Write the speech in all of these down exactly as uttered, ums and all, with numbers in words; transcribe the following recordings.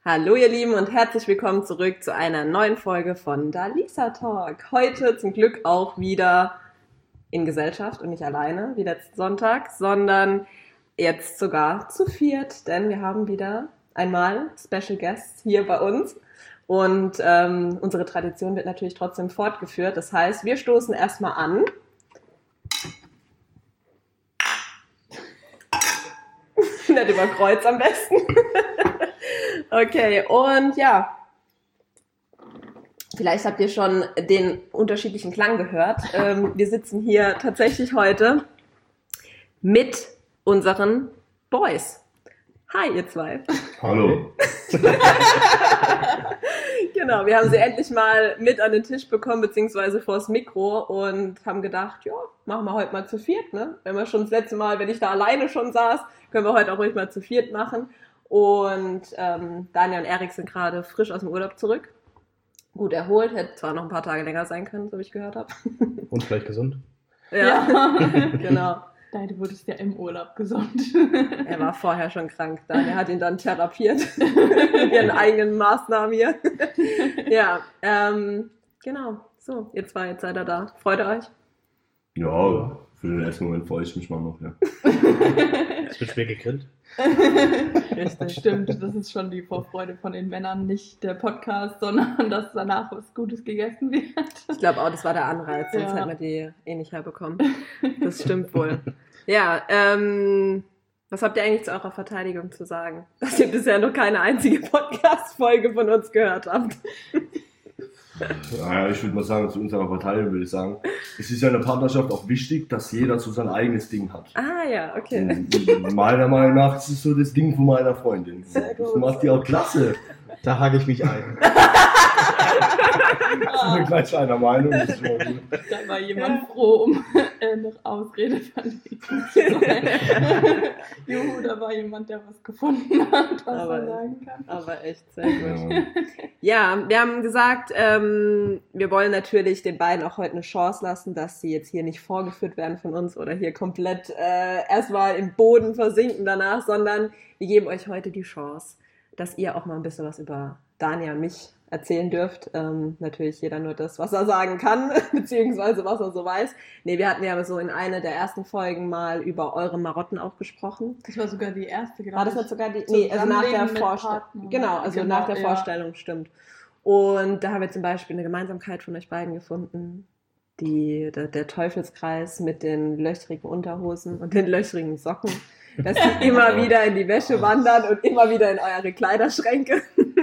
Hallo ihr Lieben und herzlich willkommen zurück zu einer neuen Folge von Dalisa Talk. Heute zum Glück auch wieder in Gesellschaft und nicht alleine wie letzten Sonntag, sondern jetzt sogar zu viert, denn wir haben wieder einmal Special Guests hier bei uns und ähm, unsere Tradition wird natürlich trotzdem fortgeführt. Das heißt, wir stoßen erstmal an. Nicht über Kreuz am besten. Okay, und ja, vielleicht habt ihr schon den unterschiedlichen Klang gehört. Ähm, wir sitzen hier tatsächlich heute mit unseren Boys. Hi, ihr zwei. Hallo. Genau, wir haben sie endlich mal mit an den Tisch bekommen, beziehungsweise vors Mikro und haben gedacht, ja, machen wir heute mal zu viert, ne? Wenn wir schon das letzte Mal, wenn ich da alleine schon saß, können wir heute auch ruhig mal zu viert machen. Und ähm, Daniel und Erik sind gerade frisch aus dem Urlaub zurück. Gut erholt, hätte zwar noch ein paar Tage länger sein können, so wie ich gehört habe. Und vielleicht gesund. Ja, ja. Genau. Deine wurde ja im Urlaub gesund. Er war vorher schon krank. Daniel hat ihn dann therapiert mit ihren eigenen Maßnahmen hier. Ja, ähm, genau. So, ihr zwei, jetzt seid ihr da. Freut ihr euch? Ja, für den ersten Moment freue ich mich mal noch, ja. Es wird schwer gegrillt. Richtig. Stimmt, das ist schon die Vorfreude von den Männern, nicht der Podcast, sondern dass danach was Gutes gegessen wird. Ich glaube auch, das war der Anreiz, sonst ja. hätten wir die eh nicht herbekommen. Das stimmt wohl. Ja, ähm, was habt ihr eigentlich zu eurer Verteidigung zu sagen? Dass ihr bisher noch keine einzige Podcast-Folge von uns gehört habt. Naja, ich würde mal sagen, zu unserer Verteidigung würde ich sagen, es ist ja in der Partnerschaft auch wichtig, dass jeder so sein eigenes Ding hat. Ah ja, okay. Und meiner Meinung nach ist es so das Ding von meiner Freundin. Sehr gut. Das macht die auch klasse. Da hake ich mich ein. Sind wir gleich einer Meinung. Das ist schon gut. Da war jemand ja. froh, um äh, noch Ausrede verlegen zu sein. Juhu, da war jemand, der was gefunden hat, was aber, er sagen kann. Aber echt sehr gut. Ja, wir haben gesagt, ähm, wir wollen natürlich den beiden auch heute eine Chance lassen, dass sie jetzt hier nicht vorgeführt werden von uns oder hier komplett äh, erstmal im Boden versinken danach, sondern wir geben euch heute die Chance, dass ihr auch mal ein bisschen was über Daniel und mich erzählen dürft. Ähm, natürlich jeder nur das, was er sagen kann, beziehungsweise was er so weiß. Nee, wir hatten ja so in einer der ersten Folgen mal über eure Marotten auch gesprochen. Das war sogar die erste, glaube ich. War das nicht sogar die? Nee, also nach der Vorstellung. Genau, also genau, nach der ja. Vorstellung, stimmt. Und da haben wir zum Beispiel eine Gemeinsamkeit von euch beiden gefunden. Die, der, der Teufelskreis mit den löchrigen Unterhosen und den löchrigen Socken. Dass die immer wieder in die Wäsche wandern und immer wieder in eure Kleiderschränke.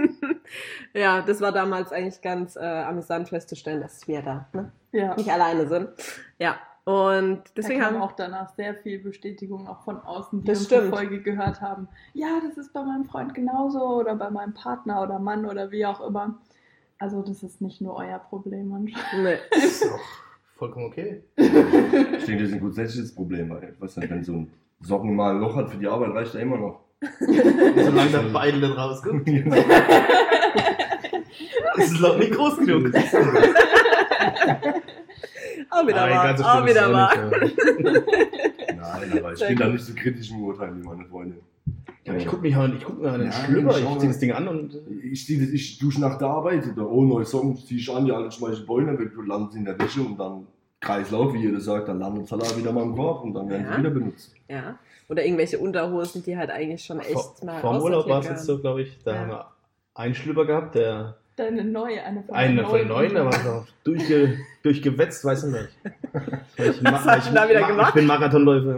Ja, das war damals eigentlich ganz äh, amüsant festzustellen, dass wir da ne? ja. nicht alleine sind. Ja, und deswegen da haben wir auch danach sehr viel Bestätigung auch von außen, die das uns stimmt. die Folge gehört haben. Ja, das ist bei meinem Freund genauso oder bei meinem Partner oder Mann oder wie auch immer. Also das ist nicht nur euer Problem anscheinend. Nee. Das ist auch vollkommen okay. Ich denke, das ist ein grundsätzliches Problem, weil was denn, wenn so ein Socken mal ein Loch hat für die Arbeit, reicht ja immer noch. Solange der Bein dann rauskommt. Das ist noch nicht groß genug. Auch wieder wahr, auch wieder wahr. Nein, aber ich bin da nicht so kritisch im Urteil wie meine Freundin. Ja, ich guck mich halt, ich guck mir an den ja, Schlüpper, ich zieh das Ding an und... Ich, zieh das, ich dusche nach der Arbeit, oder oh, neue Socken, zieh ich an, die alle schmeißen Beine weg, du landest in der Wäsche und dann Kreislauf, wie jeder sagt, dann landet Salat wieder mal im Korb und dann werden ja. sie wieder benutzt. Ja, oder irgendwelche Unterhosen, die halt eigentlich schon echt vor, mal Vor dem Urlaub war es jetzt so, glaube ich, da ja. haben wir einen Schlüpper gehabt, der... Deine neue, eine von Eine von den neuen, der war so durchge, durchgewetzt, weiß ich nicht. Ich, Was hast du da wieder ma- gemacht? Ich bin Marathonläufer.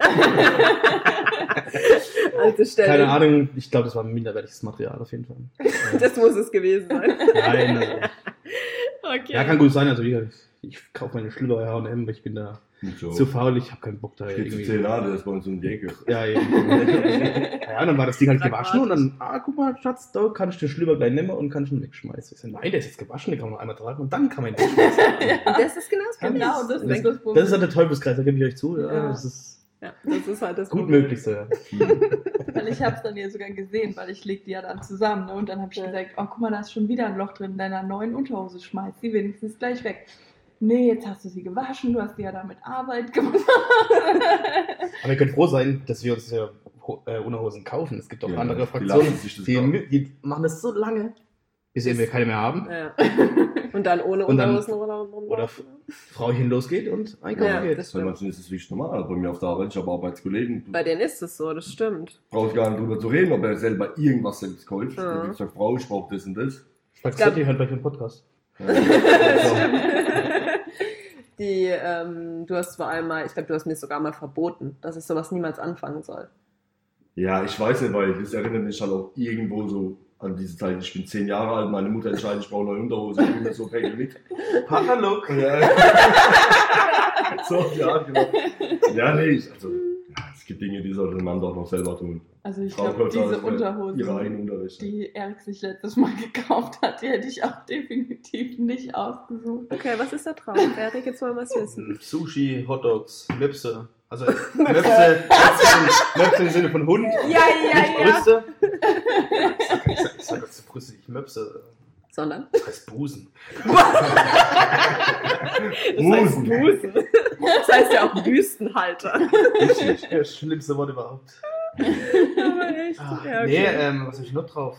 Alte Stelle. Keine Ahnung, ich glaube, das war ein minderwertiges Material auf jeden Fall. Das muss es gewesen sein. Nein, also, Okay. ja, kann gut sein. Also, wie gesagt, ich, ich kaufe meine Schlüpper bei H und M, weil ich bin da So. zu faul, ich habe keinen Bock da Steht zu irgendwie. zehn Jahre, das ist bei uns um die Ecke. Ja, eben. Ja, dann war das Ding halt gewaschen und dann, ah, guck mal, Schatz, da kann ich den Schlüpper gleich nehmen und kann ich ihn wegschmeißen. Ich so, nein, der ist jetzt gewaschen, den kann man noch einmal tragen und dann kann man ihn wegschmeißen. Und das ist genau das Problem. Genau, das Das, ist das Problem. das ist halt der Teufelskreis, da gebe ich euch zu. Ja, Ja. Das ist Ja, das ist halt das gut Problem. möglich so, ja. Weil ich habe es dann ja sogar gesehen, weil ich leg die ja dann zusammen. Ne? Und dann habe ich Ja. gesagt, oh guck mal, da ist schon wieder ein Loch drin in deiner neuen Unterhose, schmeiß die wenigstens gleich weg. Nee, jetzt hast du sie gewaschen, du hast die ja damit Arbeit gemacht. Aber ihr könnt froh sein, dass wir uns ja Ho- äh, Unterhosen kaufen. Es gibt auch Ja, andere die Fraktionen, lassen sich das die, kaufen. die machen das so lange, bis wir keine mehr haben. Ja. Und dann ohne Und dann- Unterhosen oder Oder F- Frauchen losgeht und einkaufen Ja, geht. das Bei stimmt. manchen ist es wirklich normal. Bei mir auf der Arbeit, ich habe Arbeitskollegen. Du Bei denen ist es so, das stimmt. brauchst gar nicht drüber zu reden, ob er selber irgendwas selbst kauft. Ja. Ich sage, Frau, ich brauche das und das. Sagst glaub- du, die hört gleich den Podcast. Ja. Die, ähm, du hast vor allem mal, ich glaube, du hast mir sogar mal verboten, dass ich sowas niemals anfangen soll. Ja, ich weiß nicht, weil das erinnert mich halt auch irgendwo so an diese Zeit. Ich bin zehn Jahre alt, meine Mutter entscheidet, ich brauche neue Unterhose, ich bin mir so prägend mit. Papa-Look. Ja. So, ja, genau. Ja, nee, ich, also, ja, es gibt Dinge, die sollte ein Mann doch noch selber tun. Also ich Frau glaube, kauft diese alles für Unterhosen, Ihre eigene Unterwäsche. die Erik sich letztes Mal gekauft hat, die hätte ich auch definitiv nicht ausgesucht. Okay, was ist da drauf? Erik, jetzt wollen wir was wissen. Sushi, Hotdogs, Möpse. Also Möpse, Möpse, Möpse im Sinne von Hund. Ja, ja, Nicht ja. Brüste. Ich sag, ich sag, ich sag das Brüste, nicht Möpse. Sondern? Das heißt Busen. Das heißt Busen. Busen. Das heißt ja auch Büstenhalter. Richtig. Das schlimmste Wort überhaupt. Aber echt. Ah, Ja, okay. Nee, ähm, was hab ich noch drauf?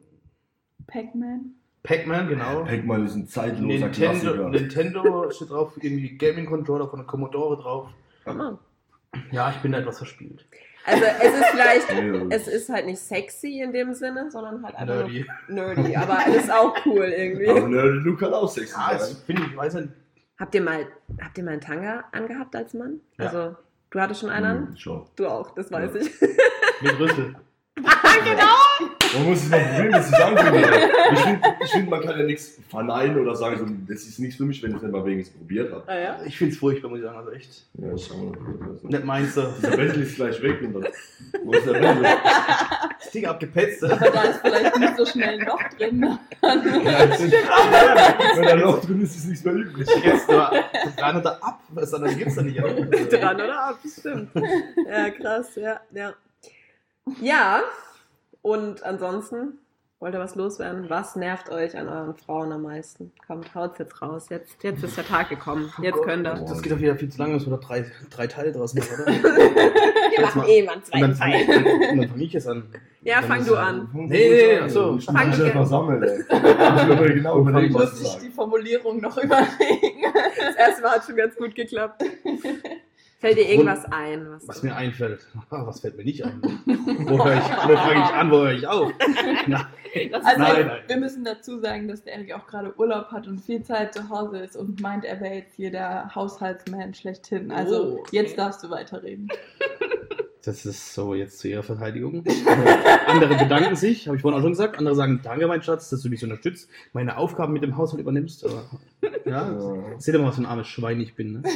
Pac-Man? Pac-Man, genau. Pac-Man ist ein zeitloser Nintendo, Klassiker. Nintendo steht drauf, irgendwie Gaming-Controller von der Commodore drauf. Ah. Ja, ich bin da etwas verspielt. Also es ist vielleicht, Ja. es ist halt nicht sexy in dem Sinne, sondern halt einfach Nerdy. nur nerdy. Aber es ist auch cool irgendwie. Aber Nerdy Luke kann auch sexy Ja, ich sein. finde, ich weiß nicht. Habt ihr mal, habt ihr mal einen Tanga angehabt als Mann? Ja. Also du hattest schon einen an? Hm, schon. Du auch, das weiß Ja. ich. Mit Rüssel. Man muss sich noch probieren, das ist angucken. Ich finde, ich find, man kann ja nichts verneinen oder sagen, so, das ist nichts für mich, wenn ich es nicht mal wegen es probiert habe. Ah, ja? Ich finde es furchtbar, muss ich sagen, also echt. Ja, schau mal. Nicht meins. so. Der Bentley ist gleich weg und dann. Wo ist der Bentley? Das Ding abgepetzt. Aber da ist vielleicht nicht so schnell ein Loch drin. Ja, das stimmt. Wenn da Loch drin ist, ist nichts mehr übrig. Jetzt nur dran oder ab, was anderes gibt's da nicht. Dran oder ab, das stimmt. Ja, krass, ja, ja. Ja, und ansonsten, wollt ihr was loswerden? Was nervt euch an euren Frauen am meisten? Kommt, haut's jetzt raus. Jetzt, jetzt ist der Tag gekommen. Jetzt könnt ihr. Das geht doch wieder viel zu lange, müssen wir da drei, drei Teile draus machen, oder? Wir machen eh mal Und zwei dann fange Teile. und dann fang ich jetzt an. Ja, Dann fang ist- du an. Nee, nee, achso. Ich muss mich Fang- einfach sammeln, ey. Ich will mir genau überlegen, Ich was muss zu sich die sagen. Formulierung noch überlegen. Das erste Mal hat schon ganz gut geklappt. Fällt dir irgendwas ein? Was, Was mir einfällt. Ah, was fällt mir nicht ein? Wo höre ich, wo fange ich an, wo höre ich auf? Nein, Also nein, nein. wir müssen dazu sagen, dass der Erik auch gerade Urlaub hat und viel Zeit zu Hause ist und meint, er wäre jetzt hier der Haushaltsman schlechthin. Also Oh, okay. jetzt darfst du weiterreden. Das ist so jetzt zu ihrer Verteidigung. Andere bedanken sich, habe ich vorhin auch schon gesagt. Andere sagen, danke mein Schatz, dass du mich so unterstützt, meine Aufgaben mit dem Haushalt übernimmst. Aber, ja, Ja. seht ihr mal, was für ein armes Schwein ich bin. Ne?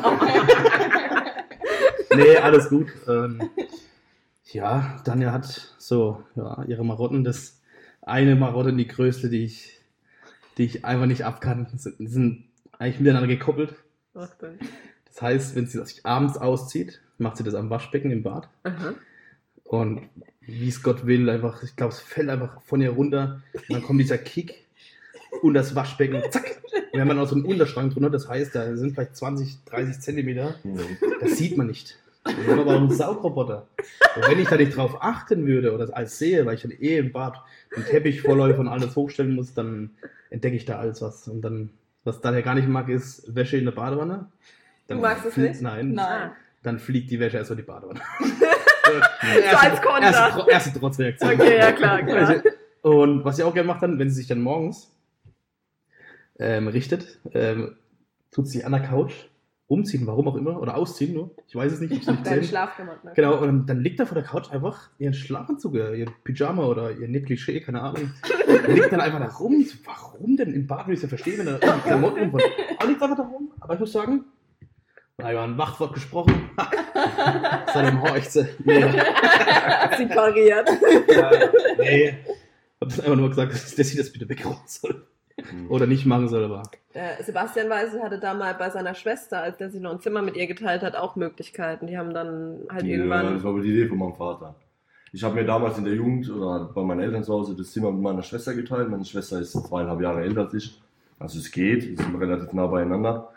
Nee, alles gut. Ähm, ja, Danja hat so ja, ihre Marotten. Das eine Marotte, die größte, die ich, die ich einfach nicht ab kann. Die sind, die sind eigentlich miteinander gekoppelt. Ach, dann. Das heißt, wenn sie sich abends auszieht, macht sie das am Waschbecken im Bad. Aha. Und wie es Gott will, einfach, ich glaube, es fällt einfach von ihr runter. Und dann kommt dieser Kick und das Waschbecken, zack. Und wenn man auch so einen Unterschrank drunter, das heißt, da sind vielleicht zwanzig, dreißig Zentimeter, das sieht man nicht. Wir haben aber auch einen Saugroboter. Und wenn ich da nicht drauf achten würde oder alles sehe, weil ich dann eh im Bad einen Teppich vorläufe und alles hochstellen muss, dann entdecke ich da alles was. Und dann, was Daniel gar nicht mag, ist Wäsche in der Badewanne. Dann Du magst es fliegt- nicht? Nein. Nein. Dann fliegt die Wäsche erst in die Badewanne. So als Konter. Erste, Tro- erste Trotzreaktion. Okay, ja klar, klar. Und was ich auch gerne mache dann, wenn sie sich dann morgens ähm, richtet, ähm, tut sie an der Couch umziehen, warum auch immer, oder ausziehen nur. Ich weiß es nicht, ich hab's nicht Dein gesehen. Schlafgemach. Ne? Genau, und dann, dann liegt da vor der Couch einfach ihren Schlafanzug, äh, ihr Pyjama oder ihr Negligé, keine Ahnung. Liegt dann einfach da rum. Ich so, warum denn im Bad? Will ich ja verstehen, wenn er irgendwie Klamotten rumfällt. Aber liegt einfach da rum. Aber ich muss sagen, da war ein Machtwort gesprochen. Seitdem horcht sie. Nee, Sie pariert. ja, nee. Hab das einfach nur gesagt, dass sie das bitte wegräumen soll. Oder nicht machen soll, aber. Äh, Sebastian Weise hatte da mal bei seiner Schwester, als der sich noch ein Zimmer mit ihr geteilt hat, auch Möglichkeiten. Die haben dann halt Ja, irgendwann. das war aber die Idee von meinem Vater. Ich habe mir damals in der Jugend oder bei meinen Eltern zu Hause das Zimmer mit meiner Schwester geteilt. Meine Schwester ist zweieinhalb Jahre älter als ich. Also es geht, wir sind relativ nah beieinander.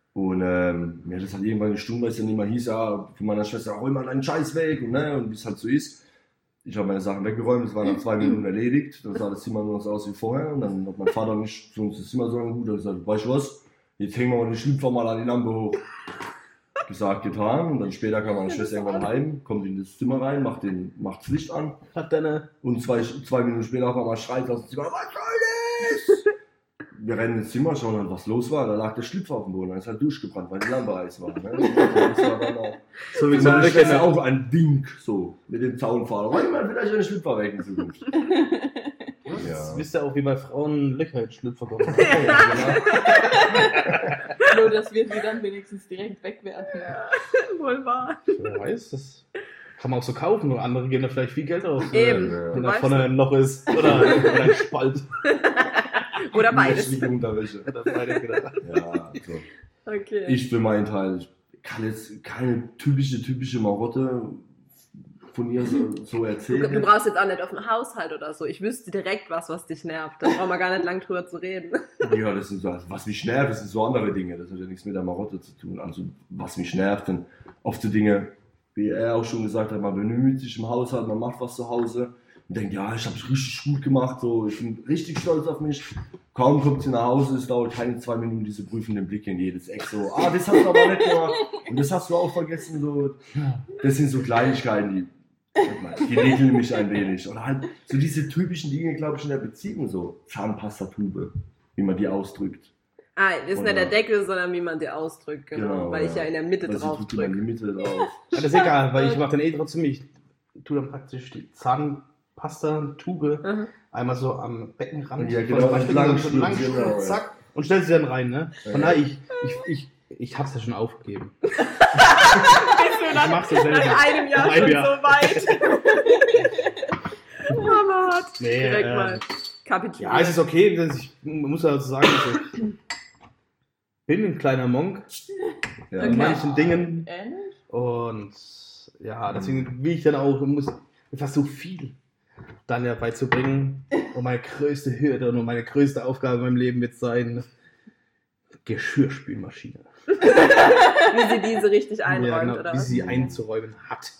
Und ähm, mir hat das halt irgendwann gestummt, weil es dann immer hieß, ja, von meiner Schwester, hol mal deinen Scheiß weg und, ne, und wie es halt so ist. Ich habe meine Sachen weggeräumt, das war nach zwei Minuten erledigt, dann sah das Zimmer nur noch so aus wie vorher und dann hat mein Vater nicht zu uns das Zimmer so gut, er hat gesagt, weißt du was, jetzt hängen wir mal den Schlüpfer mal an die Lampe hoch. Gesagt, getan und dann später kam meine Schwester irgendwann heim, kommt in das Zimmer rein, macht, den, macht das Licht an Hat deine. und zwei, zwei Minuten später auf einmal schreit aus dem Zimmer, was soll das? Wir rennen ins Zimmer, schauen halt, was los war, da lag der Schlüpfer auf dem Boden, dann ist halt durchgebrannt, weil die Lampe heiß war. Ne? Das war dann auch, So wie und so meine ein Schwester Löcher. auch ein Ding, so, mit dem Zaunpfahl. Räum mal vielleicht einen Schlüpfer weg in Zukunft. Das wisst ihr auch, wie bei Frauen Löcher in Schlüpfer kommen. Nur, dass wir sie dann wenigstens direkt wegwerfen. Wohl wahr. Wer weiß, das kann man auch so kaufen, nur andere geben da vielleicht viel Geld aus. Eben. Ja. Wenn Du da weißt vorne ein Loch ist. Oder, oder ein Spalt. Oder beides. Schlichte Unterwäsche. Oder beides, genau. Ja, also. Okay. Ich für meinen Teil, ich kann jetzt keine typische, typische Marotte von ihr so, so Du, erzählen. du brauchst jetzt auch nicht auf den Haushalt oder so. Ich wüsste direkt was, was dich nervt. Da brauchen wir gar nicht lang drüber zu reden. Ja, das sind so, also was mich nervt, das sind so andere Dinge. Das hat ja nichts mit der Marotte zu tun. Also, was mich nervt, sind oft so Dinge, wie er auch schon gesagt hat, man bemüht sich im Haushalt, man macht was zu Hause und denkt, ja, ich habe es richtig gut gemacht, so, ich bin richtig stolz auf mich. Kaum kommt sie nach Hause, es dauert keine zwei Minuten, diese prüfenden Blicke in jedes Eck, so, ah, das hast du aber nicht gemacht und das hast du auch vergessen, so. Das sind so Kleinigkeiten, die, die regeln mich ein wenig. Oder halt so diese typischen Dinge, glaube ich, in der Beziehung, so Zahnpastatube, wie man die ausdrückt. Ah, das ist Oder- nicht der Deckel, sondern wie man dir ausdrückt, genau. Genau, weil ich ja in der Mitte Also, drauf tut man in drücke. die Mitte drauf. Ja, das ist egal, weil ich mache dann eh trotzdem, ich tue dann praktisch die Zahnpasta-Tube Mhm. einmal so am Beckenrand. Ja, von genau, der Waschbecken lang so lang schlürfen, schlürfen, genau, zack, und stellst sie dann rein, ne? Ja. Von daher, ich, ich, ich, ich hab's ja schon aufgegeben. Bist du Ich dann mach's ja selber. nach einem Jahr Nach einem schon Jahr. so weit? Mama hat Nee, direkt äh, mal kapituliert. Ja, es ist okay, dass ich man muss dazu sagen, ich bin ein kleiner Monk Ja. in Okay. manchen Dingen Ähnlich? und ja, deswegen will ich dann auch, muss mir versuche viel dann ja beizubringen und meine größte Hürde und meine größte Aufgabe in meinem Leben wird sein, Geschirrspülmaschine. Wie sie diese richtig einräumt, Ja, genau, oder wie was? sie einzuräumen hat.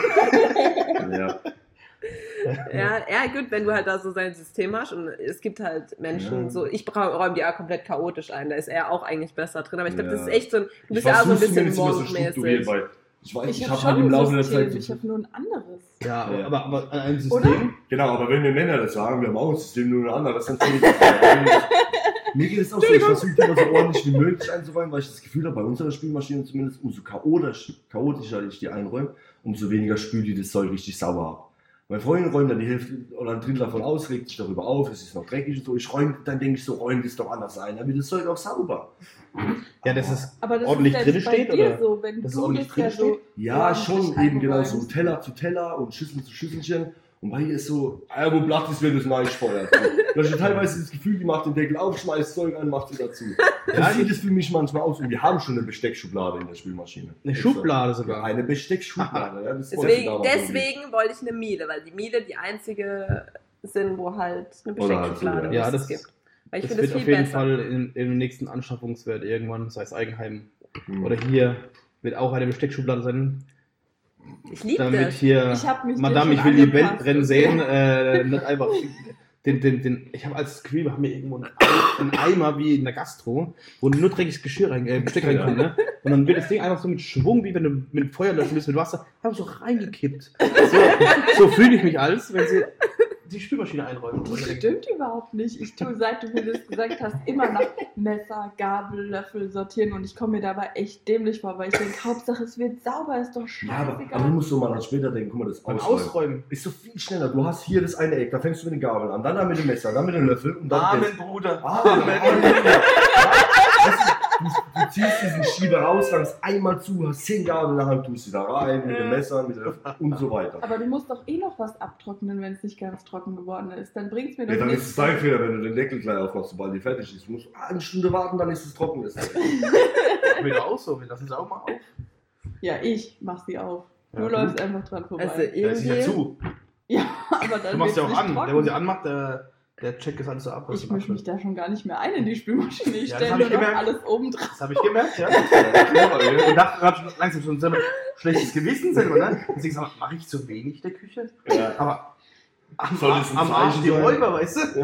Ja. Ja, ja, gut, wenn du halt da so sein System hast und es gibt halt Menschen, Ja. so, ich bra- räume die auch komplett chaotisch ein, da ist er auch eigentlich besser drin, aber ich glaube, Ja. das ist echt so ein, du Ich bist ja auch so ein versuch's bisschen zumindest immer so strukturiert, Monk-mäßig. weil ich weiß, ich, Ich ich habe habe halt schon im Laufe ein der System, Zeit. ich habe nur ein anderes. Ja, Ja. aber, aber ein System. Oder? Genau, aber wenn wir Männer das sagen, wir haben auch ein System, nur ein anderes, dann finde ich das. Mir geht es auch so, ich versuche immer so ordentlich wie möglich einzuräumen, weil ich das Gefühl habe, bei unserer Spülmaschine zumindest, umso chaotisch, chaotischer ich die einräume, umso weniger spült die das Zeug richtig sauber ab. Meine Freundin räumt dann die Hälfte oder ein Drittel davon aus, regt sich darüber auf, es ist noch dreckig und so. Ich räume, dann denke ich so, räume das doch anders ein, dann wird das Zeug auch sauber. Ja, das ist Aber das ordentlich ist drin jetzt bei steht, dir oder? so, wenn Dass es du ordentlich bist ja drin so steht? Ja, ordentlich schon, eben genau so eingeräumt. Teller zu Teller und Schüssel zu Schüsselchen. Und bei ihr ist so, ah, wo blatt ist, wenn das reingefeuert. Du hast ja teilweise das Gefühl, die macht den Deckel auf, schmeißt Zeug an, macht sie dazu. Ja, Das sieht es für mich manchmal aus. Und wir haben schon eine Besteckschublade in der Spülmaschine. Eine Schublade sogar. Eine Besteckschublade, ja. Das wollte Deswegen, ich damals deswegen wollte ich eine Miele, weil die Miele die einzige sind, wo halt eine Oder halt so, Besteckschublade ja. Ja, es das- gibt. Weil ich Das finde wird das auf viel jeden besser. Fall in, im nächsten Anschaffungswert irgendwann, sei es Eigenheim Hm. oder hier, wird auch eine Besteckschublade sein, Ich liebe damit das. hier Ich hab mich dem Madame, schon ich will die Welt angepasst. brennen sehen, äh, nicht einfach den, den, den, ich habe als Gefühl, wir haben hier irgendwo einen, Ei- einen Eimer wie in der Gastro, wo nur dreckiges Geschirr rein, äh, Besteck reinkommt, ne? Und dann wird das Ding einfach so mit Schwung, wie wenn du mit Feuer löschen willst, mit Wasser, einfach so reingekippt. So, so fühle ich mich als, wenn sie die Spülmaschine einräumen. Das stimmt überhaupt nicht. Ich tue, seit du mir das gesagt hast, immer nach Messer, Gabel, Löffel sortieren und ich komme mir dabei echt dämlich vor, weil ich denke, Hauptsache es wird sauber, ist doch Ja, aber, scheißegal. aber du musst so mal an später denken, guck mal, das Beim Ausräumen. Ausräumen. Ist so viel schneller. Du hast hier das eine Eck, da fängst du mit den Gabeln an, dann da mit dem Messer, dann mit dem Löffel und dann das. Bruder. Amen. Amen. Du, du ziehst diesen Schieber raus, langst einmal zu, hast zehn Gabeln in der Hand, tust sie da rein, mit dem Messer, mit dem Löffel und so weiter. Aber du musst doch eh noch was abtrocknen, wenn es nicht ganz trocken geworden ist. Dann bringt's mir doch Ja, dann ist nichts. es dein Fehler, wenn du den Deckel gleich aufmachst, sobald die fertig ist. Du musst eine Stunde warten, dann ist es trocken. Das ist Wieder auch so, wir lassen es auch mal auf. Ja, ich mach sie auf. Ja, du gut. läufst einfach dran vorbei. Also Ja, ist ja irgendwie, zu. Ja, aber dann Du machst wird's ja auch nicht an. trocken. Der, wo sie anmacht, der, Der checkt das alles so ab. was Ich du mische mich machst. da schon gar nicht mehr ein in die Spülmaschine. Ich Ja, das stelle hab nur ich noch gemerkt. alles oben drauf. Das habe ich gemerkt, ja. Und dachte, hab schon langsam schon so ein schlechtes Gewissen selber, ne? Deswegen sag ich, mache ich zu wenig der Küche? Ja. Aber am, Soll das ein am Arsch Zeichen die sein? Räuber, weißt du?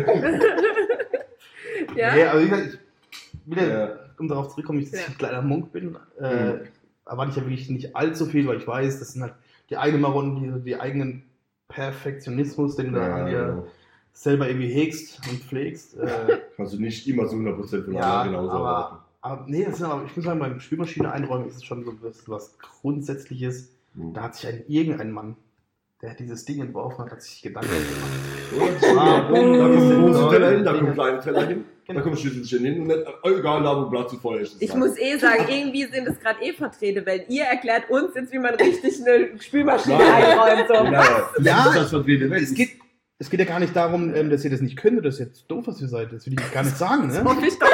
Ja? Nee, aber wie gesagt, ich, wieder, Ja. um darauf zurückzukommen, ich, dass ich Ja. ein kleiner Monk bin, äh, Mhm. erwarte ich ja wirklich nicht allzu viel, weil ich weiß, das sind halt die eigenen Marotten, die, die eigenen Perfektionismus, den du da an dir Ja, selber irgendwie hegst und pflegst. Äh, kannst du nicht immer zu hundert Prozent von ja, anderen genauso erwarten. aber, aber nee, das ist aber, ich muss sagen, beim Spülmaschine einräumen ist es schon so was, was Grundsätzliches. Mhm. Da hat sich ein, irgendein Mann, der dieses Ding entworfen hat, hat sich Gedanken gemacht. Da Warum kommt diese große Teller hin, da Dinge? kommt kleine Teller hin, da kommt Schlüsselchen hin und nicht, oh, egal, da wo Platz zu voll ist. Ich muss eh sagen, irgendwie sind es gerade eh Vertreter, weil ihr erklärt uns jetzt, wie man richtig eine Spülmaschine einräumt. So. Ja, Ja, das vertreten. Es geht, es geht ja gar nicht darum, ähm, dass ihr das nicht könnt oder dass ihr jetzt doof was ihr seid. Das will ich gar nicht sagen, ne? Hoffe ich doch.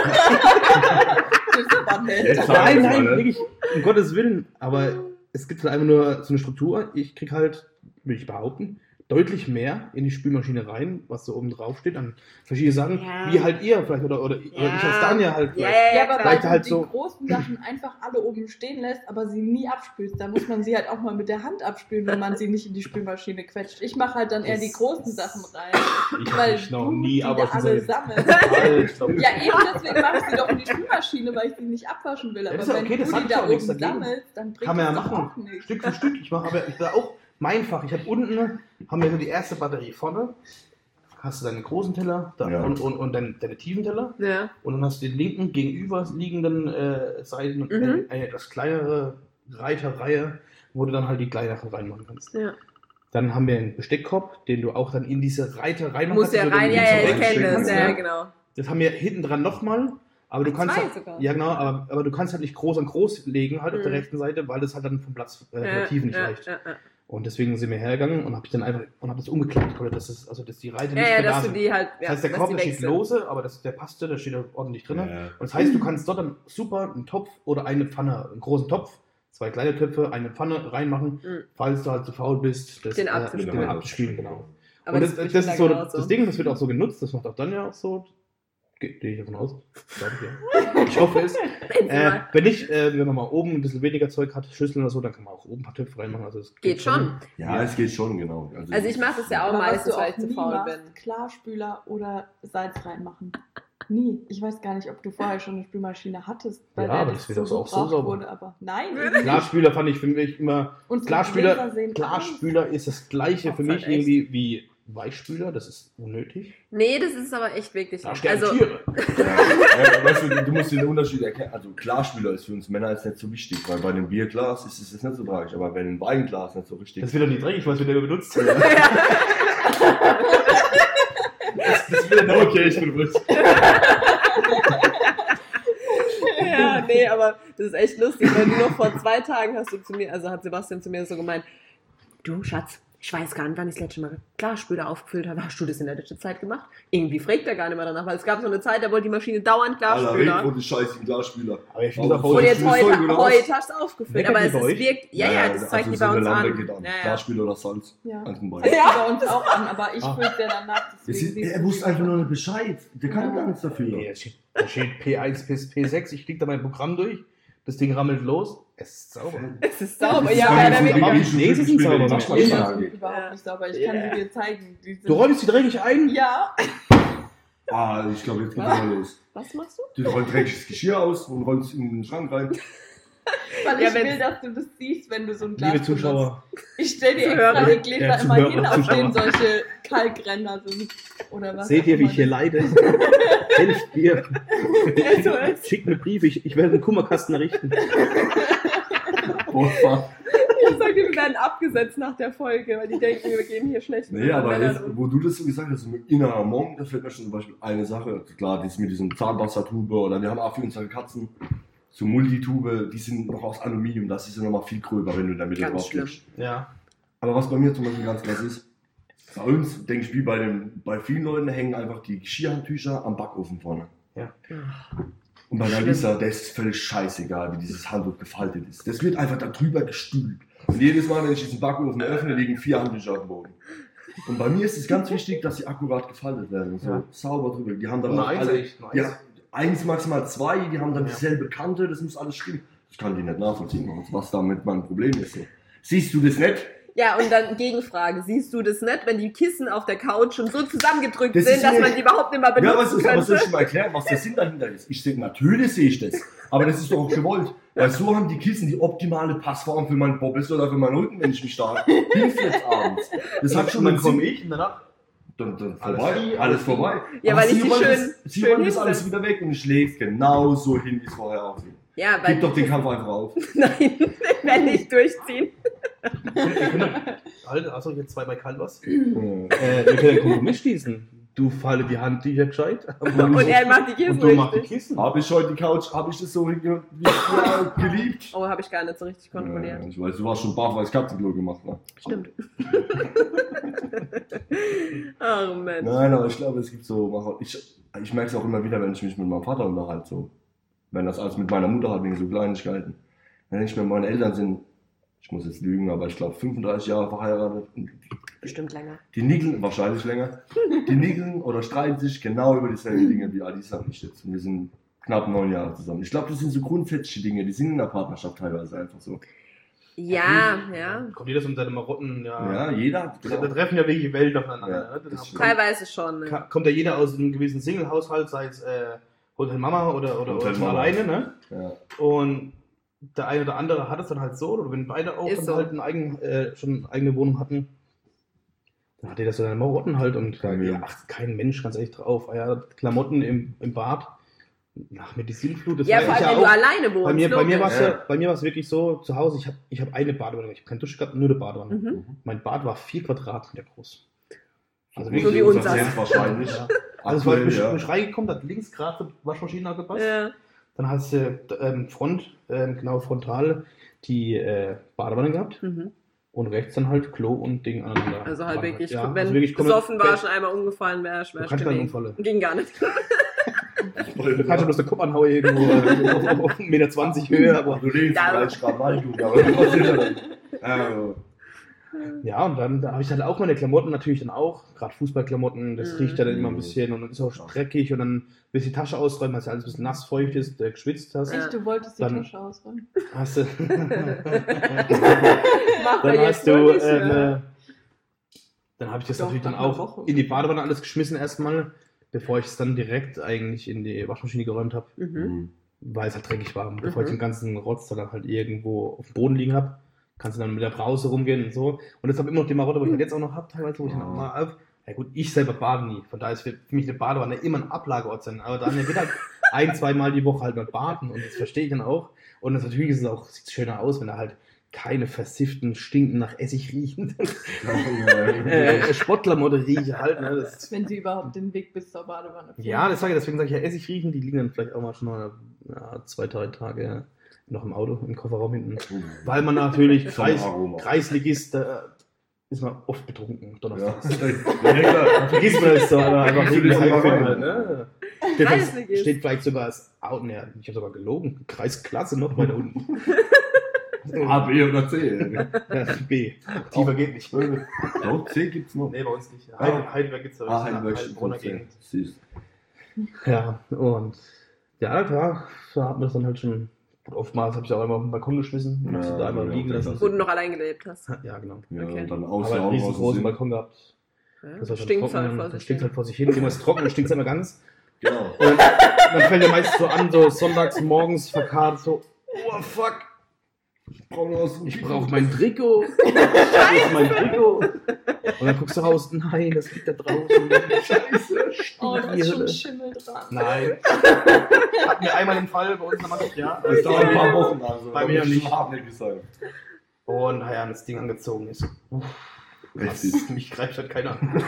Das ist aber nett. Jetzt Nein, sagen wir nein, mal, ne? wirklich, um Gottes Willen. Aber es gibt halt einfach nur so eine Struktur. Ich krieg halt, will ich behaupten, deutlich mehr in die Spülmaschine rein, was so oben drauf steht, an verschiedene Sachen, Ja. wie halt ihr vielleicht oder, oder, oder ich als Daniel halt Ja, vielleicht. ja, Ja, ja, aber klar. weil Vielleicht du halt die so- großen Sachen einfach alle oben stehen lässt, aber sie nie abspülst. Da muss man sie halt auch mal mit der Hand abspülen, wenn man sie nicht in die Spülmaschine quetscht. Ich mache halt dann eher Das- die großen Sachen rein, Ich hab weil mich noch du nie, die aber da schon alle seit- sammelst. Alter. Ja, eben deswegen mache ich sie doch in die Spülmaschine, weil ich sie nicht abwaschen will. Ja, Aber das ist ja wenn okay, das du sag die ich da auch nichts oben dagegen. sammelst, dann bringt Kann man ja das doch machen. auch nichts. Stück für Stück. Ich mache aber ich da auch mein Fach. Ich habe unten, haben wir so die erste Batterie vorne. Hast du deine großen Teller da, Ja. und, und, und deine, deine tiefen Teller. Ja. Und dann hast du den linken gegenüberliegenden äh, Seiten Mhm. eine, eine etwas kleinere Reiterreihe, wo du dann halt die kleineren reinmachen kannst. Ja. Dann haben wir einen Besteckkorb, den du auch dann in diese Reiter reinmachen Muss ja also rein, den ja, du ja, so ich kenne reinstecken das, kannst, ja, ne? genau. Das haben wir hinten dran nochmal. Aber du kannst Zwei halt, sogar. ja genau, aber, aber du kannst halt nicht groß an groß legen, halt auf der Mhm. rechten Seite, weil das halt dann vom Platz äh, Ja, der Tiefe nicht ja, reicht. ja, ja. Und deswegen sind wir hergegangen und habe ich dann einfach und habe das umgeklappt, oder dass es, also dass die Reiter nicht Ja, ja, mehr da dass du sind. die halt, ja, Das heißt, der dass Korb die der steht wechseln. lose, aber das, der passte, der steht da ordentlich drin. Ja. Und das heißt, du kannst dort dann super einen Topf oder eine Pfanne, einen großen Topf, zwei kleine Töpfe, eine Pfanne reinmachen, Mhm. falls du halt zu faul bist, das, Den äh, abzuspielen. den abzuspielen, genau. Aber und das, das, ich das bin ist da so genauso. das Ding, das wird auch so genutzt, das macht auch dann ja auch so. Ge- Gehe ich davon aus. Glaube ich, ja. Ich hoffe es. Wenn sie Äh, mal- wenn nicht, äh, wenn man mal oben ein bisschen weniger Zeug hat, Schüsseln oder so, dann kann man auch oben ein paar Töpfe reinmachen. Also es Geht schon. Ja, es geht schon, genau. Also ich mache das ja auch Aber was meistens, du weil auch ich zu nie faul machst, bin. Klarspüler oder Salz reinmachen. Nie. Ich weiß gar nicht, ob du vorher schon eine Spülmaschine hattest, bei Ja, der aber das das wird so auch so gebraucht sauber. wurde, aber nein. Klarspüler fand ich für mich immer. Und so Klarspüler, Gläser sehen Klarspüler ist das gleiche Auch für mich halt echt. irgendwie wie Weichspüler. Das ist unnötig. Nee, das ist aber echt wirklich. Da sterben Also, Tiere. Ja, weißt du, du musst den Unterschied erkennen. Also Klarspüler ist für uns Männer jetzt nicht so wichtig, weil bei einem Bierglas ist es jetzt nicht so tragisch, aber bei einem Weinglas nicht so richtig. Das wird doch nicht dreckig, was wir da benutzt. Ja. Das, das wird doch okay, ich bin bewusst. ja, nee, aber das ist echt lustig, weil du noch vor zwei Tagen hast du zu mir, also hat Sebastian zu mir so gemeint, du Schatz, ich weiß gar nicht, wann ich das letzte Mal Klarspüler aufgefüllt habe. Hast du das in der letzten Zeit gemacht? Irgendwie fragt er gar nicht mehr danach, weil es gab so eine Zeit, da wollte die Maschine dauernd Aller Weg Klarspüler. von den scheißen Klarspüler. Aber ich finde Aber auch Und voll jetzt schönes heute, Zeug, oder was? heute hast du es aufgefüllt. Lecker Aber die es bei ist euch? wirkt, ja, ja, das zeigt also die so bei eine uns Lampe an. geht an. Ja, ja. Klarspüler oder Salz. Ja. Eins von Das beiden. ja. Ja. bei uns auch an, aber ich Ah. fülle ja danach. Das Deswegen ist, siehst er du wusste es einfach nicht. nur nicht Bescheid. Der kann Ja. gar nichts dafür. Nee, da steht, da steht P eins bis P sechs. Ich klicke da mein Programm durch. Das Ding rammelt los. Es ist sauber. Es ist sauber, Das ist ja, gar mehr nicht oder so weniger. wie- Nee, sie sind sauber. Wenn die Manchmal Waschmaschine Die immer. angeht. sind überhaupt Ja. nicht sauber. Ich kann Ja. sie dir zeigen. Die sind Du räumst die dreckig ein? Ja. Ah, ich glaube, jetzt geht's mal los. Was machst du? Du rollst dreckiges Geschirr aus und rollst in den Schrank rein. Weil Ja, ich wenn's- will, dass du das siehst, wenn du so ein Glas Liebe Zuschauer, benutzt. Ich stell dir Zuhörer. extra die Gläser Ja, immer Zuhörer, hin, auf Zuschauer. denen solche Kalkränder sind. Oder was? seht ihr, auch wie immer ich hier das- leide? Helft mir. Also, es- Schickt mir Briefe. Ich, ich werde einen Kummerkasten errichten. Boah, Ich sag dir, wir werden abgesetzt nach der Folge, weil die denken, wir gehen hier schlecht mit Nee, aber Männern jetzt, um. wo du das so gesagt hast, mit innerer Monk, da fällt mir schon zum Beispiel eine Sache. Klar, das mit diesem Zahnwassertube oder wir haben auch für unsere Katzen so Multitube, die sind noch aus Aluminium, das ist ja nochmal viel gröber, wenn du da mit Ganz drauf schlimm. gehst. Ja. Aber was bei mir zum Beispiel ganz krass ist, bei uns, denke ich, wie bei, den, bei vielen Leuten hängen einfach die Geschirrhandtücher am Backofen vorne. Und bei der Lisa, der ist völlig scheißegal, wie dieses Handtuch gefaltet ist. Das wird einfach da drüber gestülpt. Und jedes Mal, wenn ich diesen Backofen öffne, liegen vier Handtücher auf dem Boden. Und bei mir ist es ganz wichtig, dass sie akkurat gefaltet werden. So Ja. sauber drüber. Die haben dann Nur auch eins alle, echt, nur ja, eins. eins, maximal zwei, die haben dann Ja. dieselbe Kante, das muss alles stimmen. Ich kann die nicht nachvollziehen, was damit mein Problem ist. So. Siehst du das nicht? Ja, und dann Gegenfrage. Siehst du das nicht, wenn die Kissen auf der Couch schon so zusammengedrückt Das sind, ist dass mir- man die überhaupt nicht mehr Ja, benutzen was ist, aber soll ich könnte? dir mal erklären, was der Sinn dahinter ist? Ich sehe, natürlich sehe ich das. Aber das ist doch auch gewollt. Weil so haben die Kissen die optimale Passform für meinen Poppes oder für meinen Rücken, wenn ich mich da hinflitze abends. Das hat schon dann einen Sinn. komme ich und danach. Dann, dann Alles vorbei, die, alles, alles vorbei. Ja, Aber weil ich sie die räumen schön- das, sie schön räumen das alles hinsetze. wieder weg und ich lege genau so hin, wie es vorher aussieht. Ja, weil Gib doch den Kampf einfach auf. Nein, ich werde nicht durchziehen. Alter, achso, jetzt zwei bei Calvas. Ja. Äh, wir können einen Kompromiss schließen. Du falle die Hand, die gescheit. Und er macht die Kissen Und du machst die richtig. Kissen. Habe ich heute die Couch, habe ich das so hinge- wie ja, geliebt? Oh, habe ich gar nicht so richtig kontrolliert. Ja, ich weiß, du warst schon baff, weil ich Katzenklo gemacht habe. Stimmt. Oh Mensch. Nein, aber ich glaube, es gibt so, ich, ich merke es auch immer wieder, wenn ich mich mit meinem Vater unterhalte, so. Wenn das alles mit meiner Mutter hat, wegen so Kleinigkeiten. Dann denke ich mir, meine Eltern sind, ich muss jetzt lügen, aber ich glaube fünfunddreißig Jahre verheiratet. Bestimmt länger. Die nickeln, wahrscheinlich länger, die nickeln oder streiten sich genau über dieselben Dinge wie Alisa und ich jetzt. Und wir sind knapp neun Jahre zusammen. Ich glaube, das sind so grundsätzliche Dinge, die sind in der Partnerschaft teilweise einfach so. Ja, ja. Kommt jeder so mit seinen Marotten, ja. Ja, jeder. Da, da treffen ja wirklich Welten aufeinander. Ja, ne? das Da stimmt. Teilweise schon. Ne? kommt, kommt ja jeder aus einem gewissen Single-Haushalt, sei es äh, Hotel Mama oder, oder, Hotel oder schon Mama. alleine, ne? Ja. Und der eine oder andere hat es dann halt so, oder wenn beide auch Ist dann so. halt eine eigen, äh, schon eine eigene Wohnung hatten, dann hat jeder so seine Marotten halt und da Ja. ja, achtet kein Mensch ganz ehrlich drauf. Ah ja, Klamotten im, im Bad, nach mir die Sinnflut, das Ja, war vor ich allem, wenn ja du auch. alleine wohnst. Bei mir, bei mir war logisch. es ja. Ja. bei mir war es wirklich so, zu Hause, ich habe ich hab eine Badewanne, ich habe keine Dusche gehabt, nur eine Badewanne. Mhm. Mein Bad war vier Quadratmeter groß. Also So wirklich wie unser. unser Jetzt wahrscheinlich. Ja. Also es war Aktuell, ich ja. bin ich reingekommen, da hat links gerade zur Waschmaschine angepasst. Ja. Dann hast du ähm, Front, ähm, genau frontal, die äh, Badewanne gehabt Mhm. und rechts dann halt Klo und Ding aneinander. Also halt wirklich, ja, wenn also wirklich komplett- besoffen war, schon einmal umgefallen wärst, Du wärst kannst keinen gelegen. umfallen. Ging gar nicht. Du kannst ja bloß den Kopf anhauen irgendwo äh, auf, auf, auf eins Meter zwanzig Höhe, aber Du lebst Da- vielleicht gerade mal, du, aber was passiert da dann? Also, ja, und dann da habe ich halt auch meine Klamotten natürlich dann auch, gerade Fußballklamotten, das Mhm. riecht ja dann immer ein bisschen und dann ist auch dreckig und dann willst du die Tasche ausräumen, weil es ja alles ein bisschen nass, feucht ist, äh, geschwitzt hast. Ja. Echt, du wolltest die Dann- Tasche ausräumen? Hast du, Macht dann er hast jetzt du, wohl nicht ähm, mehr. äh, dann habe ich das Doch, natürlich dann nach einer auch Woche. in die Badewanne alles geschmissen erstmal, bevor ich es dann direkt eigentlich in die Waschmaschine geräumt habe, Mhm. weil es halt dreckig war. Und bevor Mhm. ich den ganzen Rotz dann halt irgendwo auf dem Boden liegen habe, kannst du dann mit der Brause rumgehen und so. Und das habe immer noch die Marotte, wo ich halt jetzt auch noch habe, teilweise, wo ich dann auch mal auf. Ja gut, ich selber bade nie. Von daher ist für mich eine Badewanne immer ein Ablageort sein. Aber dann wird halt ein, zwei Mal die Woche halt mal baden und das verstehe ich dann auch. Und das natürlich ist es auch, sieht schöner aus, wenn da halt keine versifften, stinken nach Essig riechenden äh, Sportklamotte rieche halt. Ne? Das, Wenn sie überhaupt den Weg bis zur Badewanne finden. ja, das sage ich, deswegen sage ich ja Essig riechen, die liegen dann vielleicht auch mal schon mal ja, zwei, drei Tage noch im Auto, im Kofferraum hinten. Weil man natürlich Kreis, Aroma. Kreisligist, da ist man oft betrunken, Ja. Donnerstag. Ja, klar. Vergisst man das so, aber einfach Vergisst du wegen das immer Alkohol rein. halt, ne? Steht, Kreisligist. steht vielleicht sogar als Auto, ne, ich habe sogar gelogen, Kreisklasse noch weiter unten. A, B oder C. Ja, B. Tiefer geht nicht. Doch, C gibt's noch. Nee, bei uns nicht. Ah. Heide- Heidelberg gibt es Ah, Heidelberg ist Heilbronner von C. Gegend. Süß. Ja, und ja, klar, da hat man das dann halt schon. Oftmals habe ich auch einmal auf den Balkon geschmissen und Ja, hab sie da einmal ja, liegen das lassen. Wo du noch allein gelebt hast. Ja, genau. Ja, Okay. und dann Aber außen einen auch riesengroßen Sinn. Balkon gehabt. Ja. Das war schon Stinkt trocken, halt vor das sich stinkt hin. halt vor sich hin. Immer ist trocken und stinkt immer ganz. Genau. Und dann fällt ja meist so an, so sonntags morgens verkarrt, so, oh fuck, Ich brauche noch was. ich brauche mein Trikot. Wo ist mein Trikot? Und dann guckst du raus, nein, das liegt da draußen. Scheiße. Oh, da Die ist schon Hölle. Schimmel dran. Nein. Hatten wir einmal den Fall bei uns in der Mannschaft, ja. Das dauert ein paar Wochen. Also, Bei da mir muss ich nicht. schon hartnäckig sein. Und naja, das Ding angezogen ist. Uff, krass. Richtig. Mich greift halt keiner an.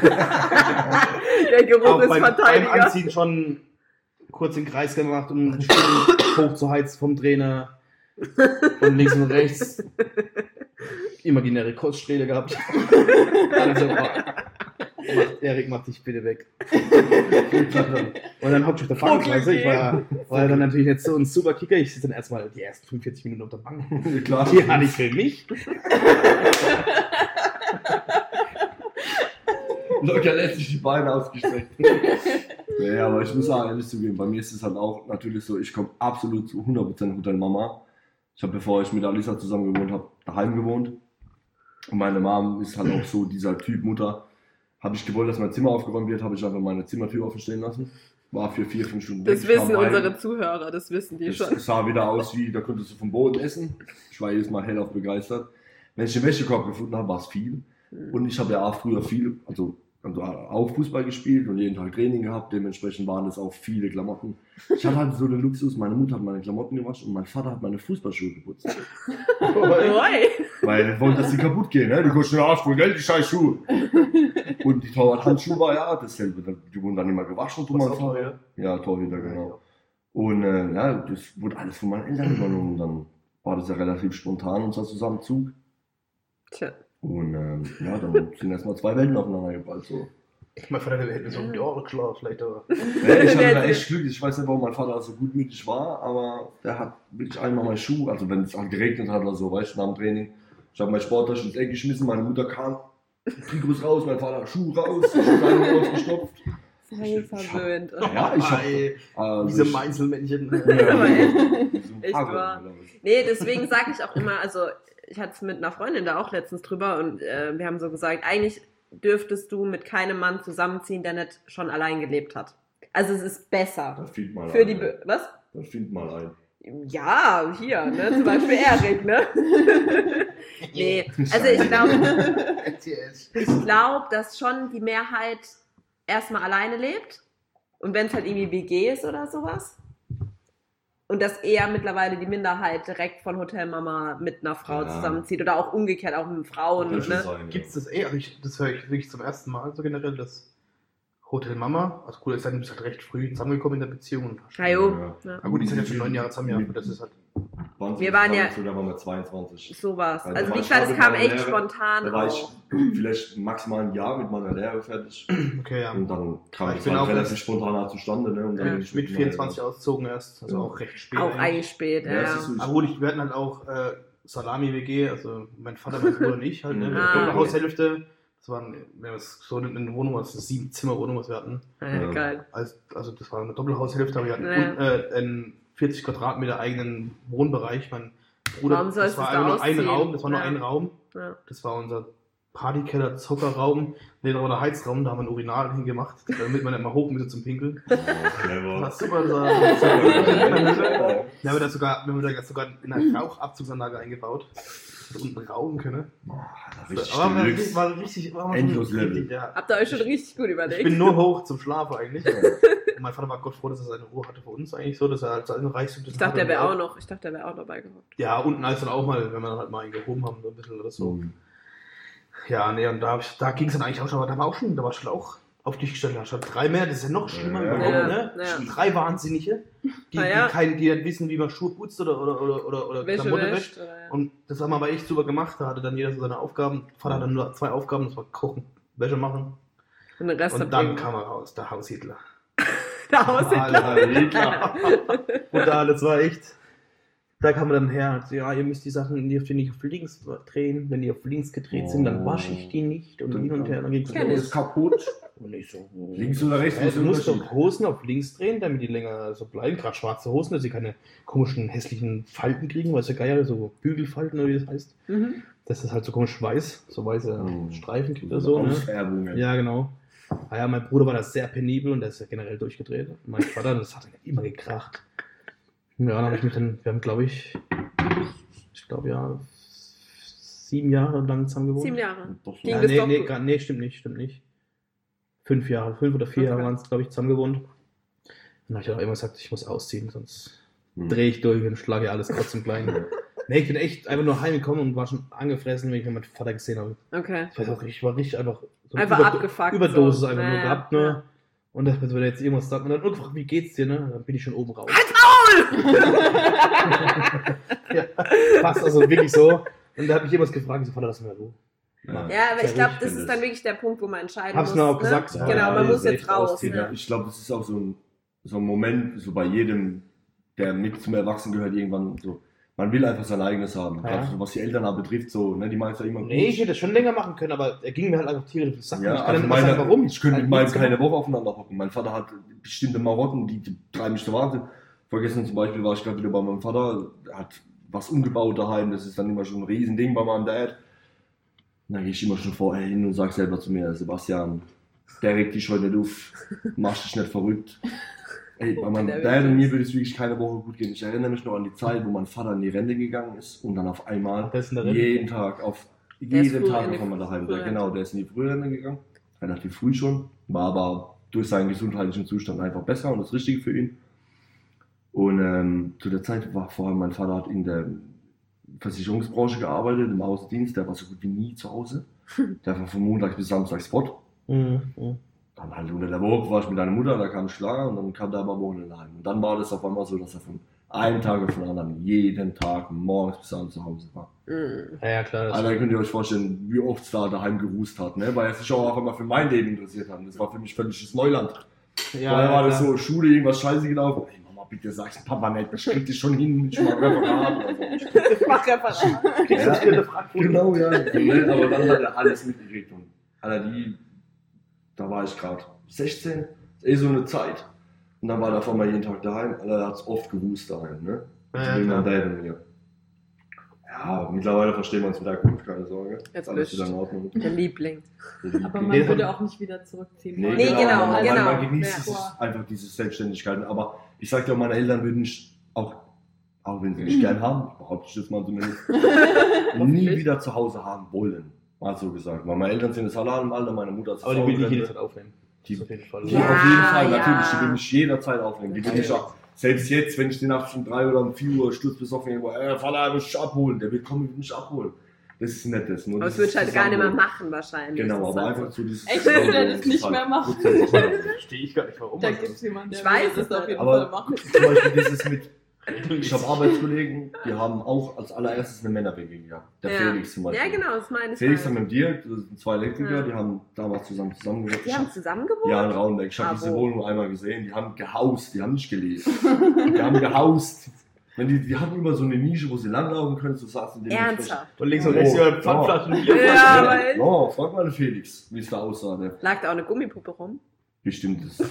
Der Geruch Auch ist beim, beim Verteidiger. Anziehen schon kurz den Kreis gemacht, um den Stuhl hochzuheizen vom Trainer. Von links und rechts. Imaginäre Koststrähle gehabt. Also, oh, macht, Erik, mach dich bitte weg. Und dann hocke ich auf der Bank. Weißt du, ich war, war ja dann natürlich jetzt so ein super Kicker. Ich sitze dann erstmal die ersten fünfundvierzig Minuten auf der Bank. Klar. Die hatte ich für mich. locker lässig die Beine ausgestreckt. Ja, aber ich muss auch ehrlich zugeben, bei mir ist es halt auch natürlich so, ich komme absolut zu hundert Prozent Hotel Mama. Ich habe, bevor ich mit Alisa zusammen gewohnt habe, daheim gewohnt. Und meine Mom ist halt auch so dieser Typ Mutter. Habe ich gewollt, dass mein Zimmer aufgeräumt wird, habe ich einfach meine Zimmertür offen stehen lassen. War für vier, fünf Stunden Das weg. wissen unsere Zuhörer, das wissen die Das schon. sah wieder aus wie, da konntest du vom Boden essen. Ich war jedes Mal hellauf begeistert. Wenn ich den Wäschekorb gefunden habe, war es viel. Und ich habe ja auch früher viel, also, also auch Fußball gespielt und jeden Tag Training gehabt. Dementsprechend waren es auch viele Klamotten. Ich hatte halt so den Luxus, meine Mutter hat meine Klamotten gewaschen und mein Vater hat meine Fußballschuhe geputzt. Oi. Weil er wollte, dass die kaputt gehen, ne? Die kosten ja Arsch voll Geld, die scheiß Schuhe. Und die Torwart-Handschuhe war ja dasselbe. Die wurden dann immer gewaschen von meinem Vater. Ja, Torhüter, genau. Und äh, ja, das wurde alles von meinen Eltern übernommen. Und dann war das ja relativ spontan, unser Zusammenzug. Tja. Und ähm, ja, dann sind erstmal zwei Welten aufeinander geballt. So. Mein Vater der hätte mir so um die Ohren geschlagen, vielleicht, aber. Ja, ich hatte da echt Glück. Ich weiß nicht, warum mein Vater so gutmütig war, aber der hat wirklich einmal meinen Schuh, also wenn es halt geregnet hat oder so, weißt du, nach dem Training. Ich habe mein Sporttasche ins Eck geschmissen, meine Mutter kam, Trikots raus, mein Vater Schuh raus, Schuhe ausgestopft. Sei verwöhnt. Ja, ich habe äh, diese Meinzelmännchen. Aber echt, echt echt wahr. Nee, deswegen sage ich auch immer, also ich hatte es mit einer Freundin da auch letztens drüber und äh, wir haben so gesagt, eigentlich dürftest du mit keinem Mann zusammenziehen, der nicht schon allein gelebt hat. Also es ist besser. Das findet mal für ein. die Be- Was? Das findet mal ein. Ja, hier, ne? Zum Beispiel Erik, ne? Nee, also ich glaube, ich glaube, dass schon die Mehrheit erstmal alleine lebt und wenn es halt irgendwie W G ist oder sowas und dass eher mittlerweile die Minderheit direkt von Hotelmama mit einer Frau Ja. zusammenzieht oder auch umgekehrt, auch mit Frauen, Das ne? ist sein, Gibt es das eh? Also ich, das höre ich wirklich zum ersten Mal so generell, dass Hotel Mama, also cool, ist halt, du bist halt recht früh zusammengekommen in der Beziehung. Und Ja, jo. Ja. Ja. na gut, die sind jetzt schon neun Jahre zusammen, ja, aber das ist halt. zwanzig, Wir waren ja- zwanzig, da waren wir zweiundzwanzig. So war's. Also Also war wie ich gesagt, es mit kam meiner echt Lehre- spontan Da war ich auch. vielleicht maximal ein Jahr mit meiner Lehre fertig. Okay, ja. Und dann kam Ich ich bin dann auch relativ erst- spontan zustande. Ne? Und dann Ja. bin ich Mit meiner- vierundzwanzig ausgezogen erst, also Ja. auch recht spät. Auch eigentlich. eigentlich spät, Ja, ja. es ist so- Aber gut, ich- wir hatten halt auch äh, Salami-W G, also mein Vater, mein Bruder und ich halt, ne? Ah, Eine okay. Haushälfte. Das waren, wir haben das so eine Wohnung, das ist eine sieben-Zimmer-Wohnung, was wir hatten. Ja, Ja. geil. Also, also das war eine Doppelhaushälfte, aber wir hatten Ja. un- äh, einen vierzig Quadratmeter eigenen Wohnbereich. Mein Bruder, Warum sollst das war du es da einfach nur ein ausziehen? Raum, das war nur Ja. ein Raum. Ja. Das war unser Partykeller, Zuckerraum. Ne, da war der Heizraum, da haben wir ein Urinal hingemacht, damit man nicht mal hoch müsse zum Pinkeln. Oh, Das clever. war super. Das war super. Wir haben da sogar, wir haben da sogar in eine Rauchabzugsanlage eingebaut. Dass wir unten rauchen können. Boah, richtig Aber war, Deluxe. war richtig, war Endlos richtig, Level. ja. Habt ihr euch schon richtig gut Ich überlegt? bin nur hoch zum Schlafen eigentlich. Und mein Vater war Gott froh, dass er seine Ruhe hatte für uns eigentlich so, dass er halt seine Reichtum. Ich dachte, der wäre auch noch, ich dachte, der wäre auch dabei gehockt. Ja, unten als dann auch mal, wenn wir dann halt mal einen gehoben haben, so ein bisschen oder so. Mhm. Ja, nee, und da, hab ich- da ging es dann eigentlich auch schon, aber da war auch schon, da war schon auch auf dich gestellt, da stand drei mehr, das ist ja noch schlimmer. Ja, Ja, ja. ne? Ja. Drei Wahnsinnige, die, Ah, ja. die, kein, die nicht wissen, wie man Schuhe putzt oder, oder, oder, oder, oder Wäsche Klamotte wäscht. wäscht. oder ja. Und das haben wir aber echt super gemacht, da hatte dann jeder so seine Aufgaben. Vater hatte nur zwei Aufgaben, das war kochen, Wäsche machen. Und den Rest Und habt dann ihr- kam er raus, der Haushitler. der Haushitler. Alter, Hitler. Und da, das war echt. Da kam er dann her und so, ja, ihr müsst die Sachen, ihr dürft die nicht auf links drehen. Wenn die auf links gedreht sind, dann wasche ich die nicht. Und hin und her, dann ging es Kenn los. ich. kaputt. Und ich so, Links oder rechts? ja, muss du der musst Unterschied. doch Hosen auf links drehen, damit die länger so bleiben. Gerade schwarze Hosen, dass sie keine komischen, hässlichen Falten kriegen, weißt du, geil, so Bügelfalten oder wie das heißt. Mhm. Dass das halt so komisch weiß, so weiße Mhm. Streifen kriegt oder so. Ne? Ausfärbungen. Ja, genau. Ah ja, mein Bruder war da sehr penibel und der ist ja generell durchgedreht. Mein Vater, das hat immer gekracht. Ja, dann habe ich mich dann, wir haben glaube ich, ich glaube ja, sieben Jahre lang zusammen gewohnt. Sieben Jahre. Doch so. Ging Ja, das nee, doch nee, gut? gar, nee, stimmt nicht, stimmt nicht. Fünf Jahre, fünf oder vier Okay. Jahre waren es, glaube ich, zusammen gewohnt. Dann habe ich auch immer gesagt, ich muss ausziehen, sonst Hm. drehe ich durch und schlage alles kurz und klein. Nee, ich bin echt einfach nur heimgekommen und war schon angefressen, wenn ich meinen Vater gesehen habe. Okay. Ich weiß auch, ich war richtig einfach so Einfach Überdo- abgefuckt, Überdosis so. einfach Ja, nur ja, gehabt, ne? ja. Und das, wenn er jetzt irgendwas sagt, und dann gefragt, wie geht's dir, ne? Dann bin ich schon oben raus. ja, fast also wirklich so. Und da habe ich irgendwas gefragt, ich so, Vater, lass mich mal Ruhe. Ja, aber Sehr ich glaube, ruhig, das finde ist dann ich. wirklich der Punkt, wo man entscheiden Hab's muss. mir auch ne? gesagt, ja, Genau, ja, man das muss ist jetzt echt raus. ausziehen, Ne? Ich glaube, das ist auch so ein, so ein Moment, so bei jedem, der mit zum Erwachsenen gehört, irgendwann so. man will einfach sein eigenes haben. Ja. Gerade so, was die Eltern haben betrifft, so, ne, die meinen es ja immer gut. Nee, ich hätte das schon länger machen können, aber er ging mir halt einfach tierisch auf den Sack. Ja, ich kann also nicht mal meine, sagen, warum. ich könnte mit Halt meinem nichts keine gemacht. Woche aufeinander hocken. Mein Vater hat bestimmte Marotten, die, die treiben mich zu Wahnsinn. Vergessen zum Beispiel war ich gerade wieder bei meinem Vater, der hat was umgebaut daheim, das ist dann immer schon ein Riesending bei meinem Dad. Und dann gehe ich immer schon vorher hin und sage selber zu mir, Sebastian, der regt dich heute nicht auf, mach dich nicht verrückt. Ey, bei meinem Dad und mir würde es wirklich keine Woche gut gehen. Ich erinnere mich noch an die Zeit, wo mein Vater in die Rente gegangen ist und dann auf einmal Der ist in der Rente. jeden Tag, auf Der ist jeden früh Tag in die auf einmal daheim. Frührente. Der, genau, der ist in die Frührente gegangen, relativ früh schon, war aber durch seinen gesundheitlichen Zustand einfach besser und das Richtige für ihn. Und ähm, zu der Zeit war vor allem mein Vater hat in der Versicherungsbranche gearbeitet, im Außendienst, der war so gut wie nie zu Hause. Der war von Montags bis Samstags fort. Mhm. Mhm. Dann halt unter der Woche war ich mit deiner Mutter, da kam Schlag und dann kam der aber am Wochenende heim. Und dann war das auf einmal so, dass er von einem Tag auf den anderen jeden Tag morgens bis abends zu Hause war. Mhm. Ja, ja, klar. Das Also könnt ihr euch vorstellen, wie oft es da daheim gerußt hat, ne? Weil er sich auch einmal für mein Leben interessiert hat. Das war für mich völliges Neuland. ja, Vorher war das klar. so, Schule, irgendwas scheiße gelaufen. Ey Mama, bitte sag's Papa nicht, das kriegt dich schon hin, ich mach Referat oder so. Ich mach Referat. Kriegst du Ja. wieder eine Frage? Genau, ja. Ne? Aber dann hat er alles mitgekriegt. Und Alter, die, da war ich gerade sechzehn, ist eh so eine Zeit. Und dann war er auf einmal jeden Tag daheim. Alter, da hat's oft gehust daheim, ne? Ja, Wegen klar. meinem Dad und mir. Ja, mittlerweile verstehen wir uns wieder gut, keine Sorge. Jetzt Alles bist wieder in Ordnung. Der Liebling. Aber Nee, man würde auch nicht wieder zurückziehen. Nee, wollen. Nee, genau, genau, man, genau. man genießt Ja. dieses, einfach diese Selbstständigkeit. Aber ich sag dir, meine Eltern würden mich auch, auch wenn sie mich gern haben, behaupte ich das mal zumindest, nie wieder zu Hause haben wollen. Mal so gesagt. Weil meine Eltern sind jetzt alle im Alter, meine Mutter ist Aber die auch will ich Rente. jederzeit aufnehmen. Die- Das auf jeden Fall. Die Ja, auf jeden Fall, ja. natürlich, die will mich jederzeit aufnehmen. Die will mich auch, selbst jetzt, wenn ich den nachts um drei oder um vier Uhr sturzbesoffen irgendwo, äh, Vater, mich abholen, der will kommen und mich abholen. Das ist nett, das. Nur Aber das dieses würde ich halt gar nicht mehr Zusammenleben. machen wahrscheinlich. Genau, Das ist aber halt einfach so dieses. Ich würde Zusammenleben das ist nicht halt mehr machen. prozentsicher. Verstehe ich gar nicht, warum. Da man gibt es das- jemanden, der Ich weiß würde es das auf jeden Aber Fall machen. zum Beispiel dieses mit, ich habe Arbeitskollegen, die haben auch als allererstes eine Männer-W G gehabt. Der Ja. Felix zum Beispiel. Ja, genau, das meine ich. Felix halt. hat mit dir, das sind zwei Elektriker, Ja. die haben damals zusammen zusammengesetzt. Die haben zusammen gewohnt? Ja, in Rauenbeck. Ich habe Ah, diese wo? Wohnung einmal gesehen, die haben gehaust, die haben nicht gelebt. Die haben gehaust. Wenn die, die hatten immer so eine Nische, wo sie langlaufen können, so saßen die Ernsthaft? Und links und rechts Oh, über Pfandflaschen. Ja, Ja, aber echt? oh, frag mal den Felix, wie es da aussah. Der Lag da auch eine Gummipuppe rum? bestimmt ist.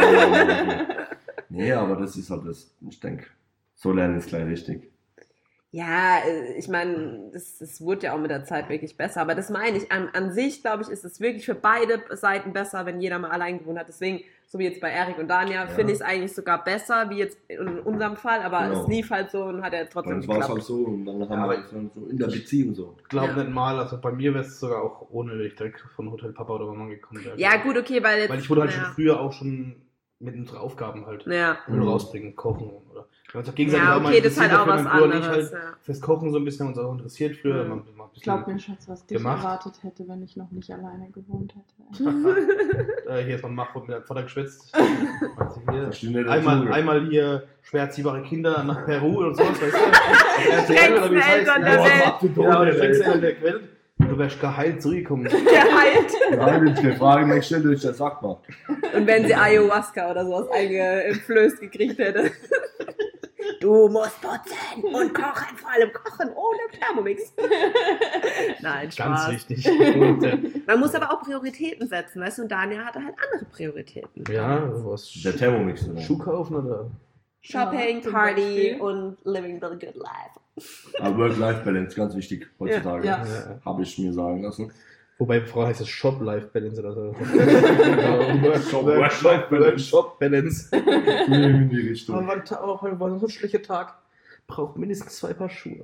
Nee, aber das ist halt das. Ich denke, so lernen ist gleich richtig. Ja, äh, ich meine, das, das wurde ja auch mit der Zeit wirklich besser. Aber das meine ich, an, an sich, glaube ich, ist es wirklich für beide Seiten besser, wenn jeder mal allein gewohnt hat. Deswegen, so wie jetzt bei Erik und Danja, Ja. finde ich es eigentlich sogar besser, wie jetzt in unserem Fall. Aber Genau. es lief halt so und hat ja Bei trotzdem uns war es geklappt. halt so und dann haben Ja, wir aber- halt so in der Beziehung so. Ich glaube Ja. nicht mal, also bei mir wäre es sogar auch ohne, wenn ich direkt von Hotel Papa oder Mama gekommen wäre. Ja, gut, okay, weil jetzt... Weil ich wurde halt ja. schon früher auch schon mit unseren Aufgaben halt. Ja, Müll Mhm. rausbringen, kochen oder. Wir haben uns auch gegenseitig ja auch mal okay, das ist halt interessiert auch was dafür. Mein Bruder und anderes. Ich halt Ja. fürs Kochen so ein bisschen uns auch interessiert früher. Mhm. Mal, mal ein Ich glaube bisschen, mir, Schatz, was dich gemacht. erwartet hätte, wenn ich noch nicht alleine gewohnt hätte. äh, hier ist mein Mach mit meinem Vater geschwätzt. Also hier, Verstehe nicht, einmal, dazu. einmal hier schwer erziehbare Kinder nach Peru und sowas, weißt du? Auf R T L oder wie es heißt. Eltern der Ja, Welt. ja, die strengsten Eltern der Welt. Du wärst geheilt zurückgekommen. Geheilt. Nein, wenn ich eine Frage möchte, stell dich das sagt mal. Und wenn sie Ayahuasca oder sowas eingeflößt gekriegt hätte. Du musst putzen und kochen, vor allem kochen ohne Thermomix. Nein, Ganz Spaß. wichtig. Und, äh, Man muss aber auch Prioritäten setzen, weißt du? Und Daniel hatte halt andere Prioritäten. ja, was? Der Thermomix, oder? Schuh kaufen oder? Shopping, Ja, zum Party Beispiel. und living the good life. Aber Work-Life-Balance, ganz wichtig heutzutage. Ja. Ja. Habe ich mir sagen lassen. Wobei Frau heißt es Shop-Life-Balance oder so. Shop- Work-Life-Balance. Shop-Balance. In die Richtung. Aber war, oh, heute war so ein schlechter Tag. Braucht mindestens zwei Paar Schuhe.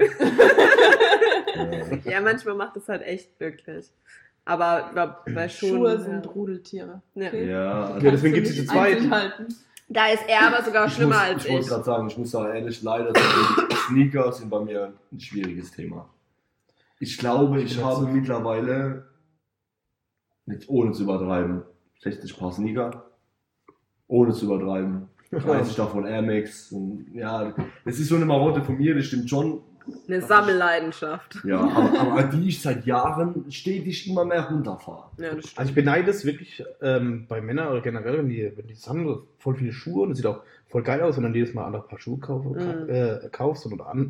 Ja. Ja, manchmal macht es halt echt glücklich. Aber ich glaub, bei Schuhen. Schuhe sind Rudeltiere. Ja. Okay? Ja, also Ja, deswegen Kannst gibt's du die nicht zu zweit. einzeln halten. Da ist er aber sogar ich schlimmer muss, als ich wollte ich. gerade sagen, ich muss sagen, ehrlich, leider sind die Sneaker sind bei mir ein schwieriges Thema. Ich glaube, ich habe mittlerweile, nicht ohne zu übertreiben, sechzig Paar Sneaker. Ohne zu übertreiben. dreißig davon Air Max. Und, ja, das ist so eine Marotte von mir, das stimmt schon. Eine Sammelleidenschaft. Ja, aber, aber die ich seit Jahren stetig immer mehr runterfahre. Ja, das stimmt. Also ich beneide es wirklich ähm, bei Männern oder generell, wenn die, wenn die sammeln, voll viele Schuhe und es sieht auch voll geil aus, wenn du jedes Mal andere Paar Schuhe kauf, Mhm. äh, kaufst und an,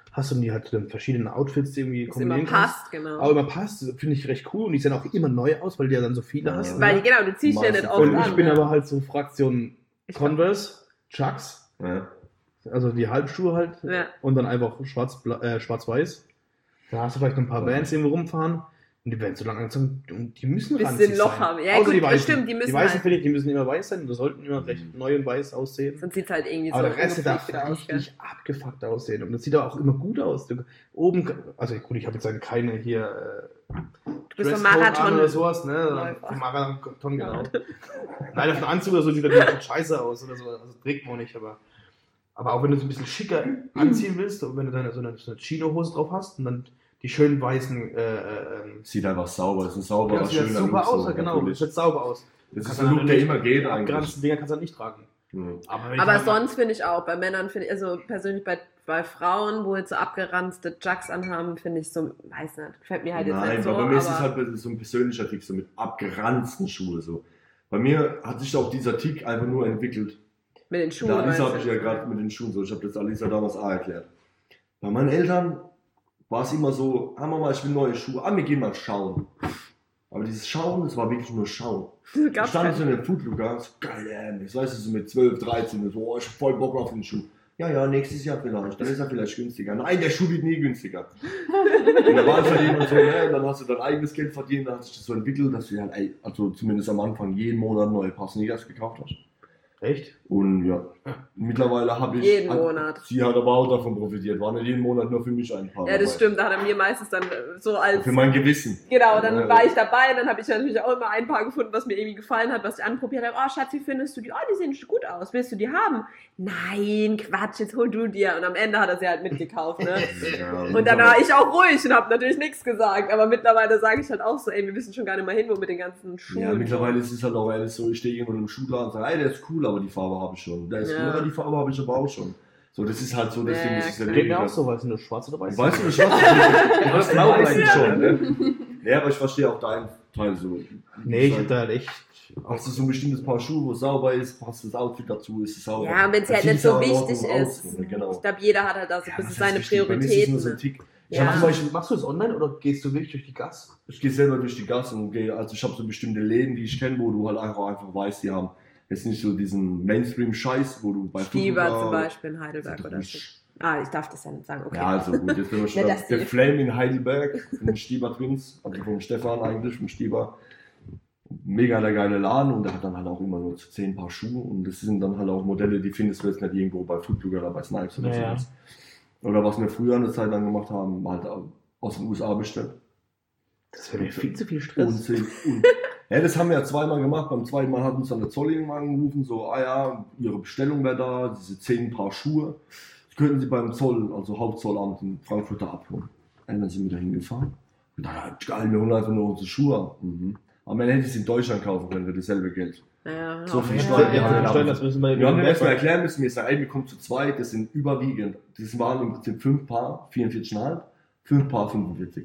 hast und die halt in verschiedenen Outfits irgendwie Das immer kombinieren kannst. passt, genau. Aber immer passt, finde ich recht cool und die sehen auch immer neu aus, weil du ja dann so viele hast. Weil, ne? genau, du ziehst ja Meistens. nicht oft Und an. ich bin ne? aber halt so Fraktion Ich- Converse, Chucks, Ja. also die Halbschuhe halt Ja. und dann einfach schwarz, äh, schwarz-weiß. Da hast du vielleicht noch ein paar Bands irgendwo rumfahren und die Bands so lang angezogen und die müssen Bisschen ranzig Loch sein. haben. Ja, Außer gut, die Weißen. stimmt, die müssen Weißen halt- finde ich, die müssen immer weiß sein, die sollten immer recht neu und weiß aussehen. Sonst sieht es halt irgendwie Aber so der Rest darf ungepflegt aus. gell? richtig abgefuckt aussehen. Und das sieht auch immer gut aus. Du, oben, also gut, ich habe jetzt dann keine hier äh, Du bist so Dresscode Marathon. an oder sowas, ne? Läufer. Marathon, genau. Nein, auf den Anzug oder so sieht das scheiße aus oder so. Also trägt man nicht, aber. Aber auch wenn du es ein bisschen schicker anziehen willst und wenn du dann so eine, so eine Chino-Hose drauf hast und dann die schönen weißen. Äh, äh, Sieht einfach sauber, das ist ein sauberer, ja, das sieht schöner super Look, aus, so, ja, genau. natürlich. Das sieht sauber aus. Das Kannst ist ein du Look, der nicht- immer geht eigentlich. Abgeranzte Dinger kannst du halt nicht tragen. Mhm. Aber, wenn ich Aber halt- sonst finde ich auch, bei Männern finde ich, also persönlich bei, bei Frauen, wo jetzt so abgeranzte Jugs anhaben, finde ich so, weiß nicht, gefällt mir halt jetzt Nein, nicht so. aber bei mir ist es aber halt so ein persönlicher Tick, so mit abgeranzten Schuhen. So. Bei mir hat sich auch dieser Tick einfach nur entwickelt. mit den Schuhen. Da Alisa weißt habe ich du? ja gerade mit den Schuhen so, ich habe das Alisa damals auch erklärt. Bei meinen Eltern war es immer so, ah Mama, ich will neue Schuhe, ah, wir gehen mal schauen. Aber dieses Schauen, das war wirklich nur Schauen. Ich Gab's stand so keine- in den Footlooker, so geil, ähm, ich weiß, so mit zwölf, dreizehn, so, oh, ich hab voll Bock auf den Schuh. Ja, ja, nächstes Jahr vielleicht, dann ist er vielleicht günstiger. Nein, der Schuh wird nie günstiger. Und da war es halt immer so, ne, dann hast du dein eigenes Geld verdient, dann hat sich das so entwickelt, dass du halt, ey, also zumindest am Anfang jeden Monat neue Paar Sneakers gekauft hast. Echt? Und ja, mittlerweile habe ich. Jeden also, Monat. Sie hat aber auch davon profitiert. War nicht jeden Monat nur für mich ein Paar. Ja, das dabei. stimmt, da hat er mir meistens dann äh, so als. Für mein Gewissen. Genau, dann Ja, war ich dabei, dann habe ich natürlich auch immer ein Paar gefunden, was mir irgendwie gefallen hat, was ich anprobiert habe. Oh, Schatz, wie findest du die? Oh, die sehen gut aus. Willst du die haben? Nein, Quatsch, jetzt hol du dir. Und am Ende hat er sie halt mitgekauft, ne? Ja, Und dann war ich auch ruhig und habe natürlich nichts gesagt. Aber mittlerweile sage ich halt auch so, ey, wir wissen schon gar nicht mehr hin, wo mit den ganzen Schuhen. Ja, mittlerweile ist es halt auch ehrlich so, ich stehe irgendwo im Schuhladen und sage, ey, der ist cool, aber die Farbe habe ich schon. Der ist Ja. cool, aber die Farbe habe ich aber auch schon. So, das ist halt so, deswegen Ja, ist es ja klar. Geht mir wirklich- auch so, weil es nur schwarz oder weiß. Weißt du, das was? Das blau weiß eigentlich ja. schon, ne? Ja, aber ich verstehe auch deinen Teil so. Nee, ich hab da halt echt. Hast du so ein bestimmtes Paar Schuhe, wo es sauber ist, passt das Outfit dazu, ist es sauber. Ja, und wenn es Dann halt sieht nicht so auch in Ordnung wichtig aus, ist. ne? Genau. Ich glaube, jeder hat halt auch so ein Ja, bisschen was seine heißt wichtig? Bei mir ist es nur Prioritäten. so ein Tick. Ich Ja. hab zum Beispiel, Machst du das online oder gehst du wirklich durch die Gas? ich gehe selber durch die Gasse und gehe, also ich habe so bestimmte Läden, die ich kenne, wo du halt einfach, einfach weißt, die haben jetzt nicht so diesen Mainstream-Scheiß, wo du bei Stieber Foodora- zum Beispiel in Heidelberg Das ist oder doch so. nicht- Ah, ich darf das ja nicht sagen, okay. Ja, also gut, jetzt sind wir schon Ja, bei das der die- Flame in Heidelberg, von den Stieber Twins, also vom Stefan eigentlich, vom Stieber. Mega der geile Laden und der hat dann halt auch immer nur so zehn Paar Schuhe und das sind dann halt auch Modelle, die findest du jetzt nicht irgendwo bei Foodlooker oder bei Snipes oder Ja, ja. sowas. Oder was wir früher eine Zeit lang gemacht haben, halt aus den U S A bestellt. Das wäre mir viel zu viel Stress. Unzählig. Und, ja, das haben wir ja zweimal gemacht. Beim zweiten Mal hat uns dann der Zoll irgendwann angerufen, so, ah ja, Ihre Bestellung wäre da, diese zehn Paar Schuhe. Das könnten Sie beim Zoll, also Hauptzollamt in Frankfurt abholen. Und dann sind wir da hingefahren. Und dann, ja, geil, wir holen einfach nur unsere Schuhe ab. Mhm. Aber man hätte es in Deutschland kaufen können für dasselbe Geld. Ja, So viel ja. Steuern, Ja, haben wir ja, da- das müssen wir Wir haben dann erstmal erklären müssen, wir sagen, ey, wir kommen zu zweit, das sind überwiegend, das waren im Prinzip fünf Paar, vierundvierzig Komma fünf, fünf Paar, fünfundvierzig.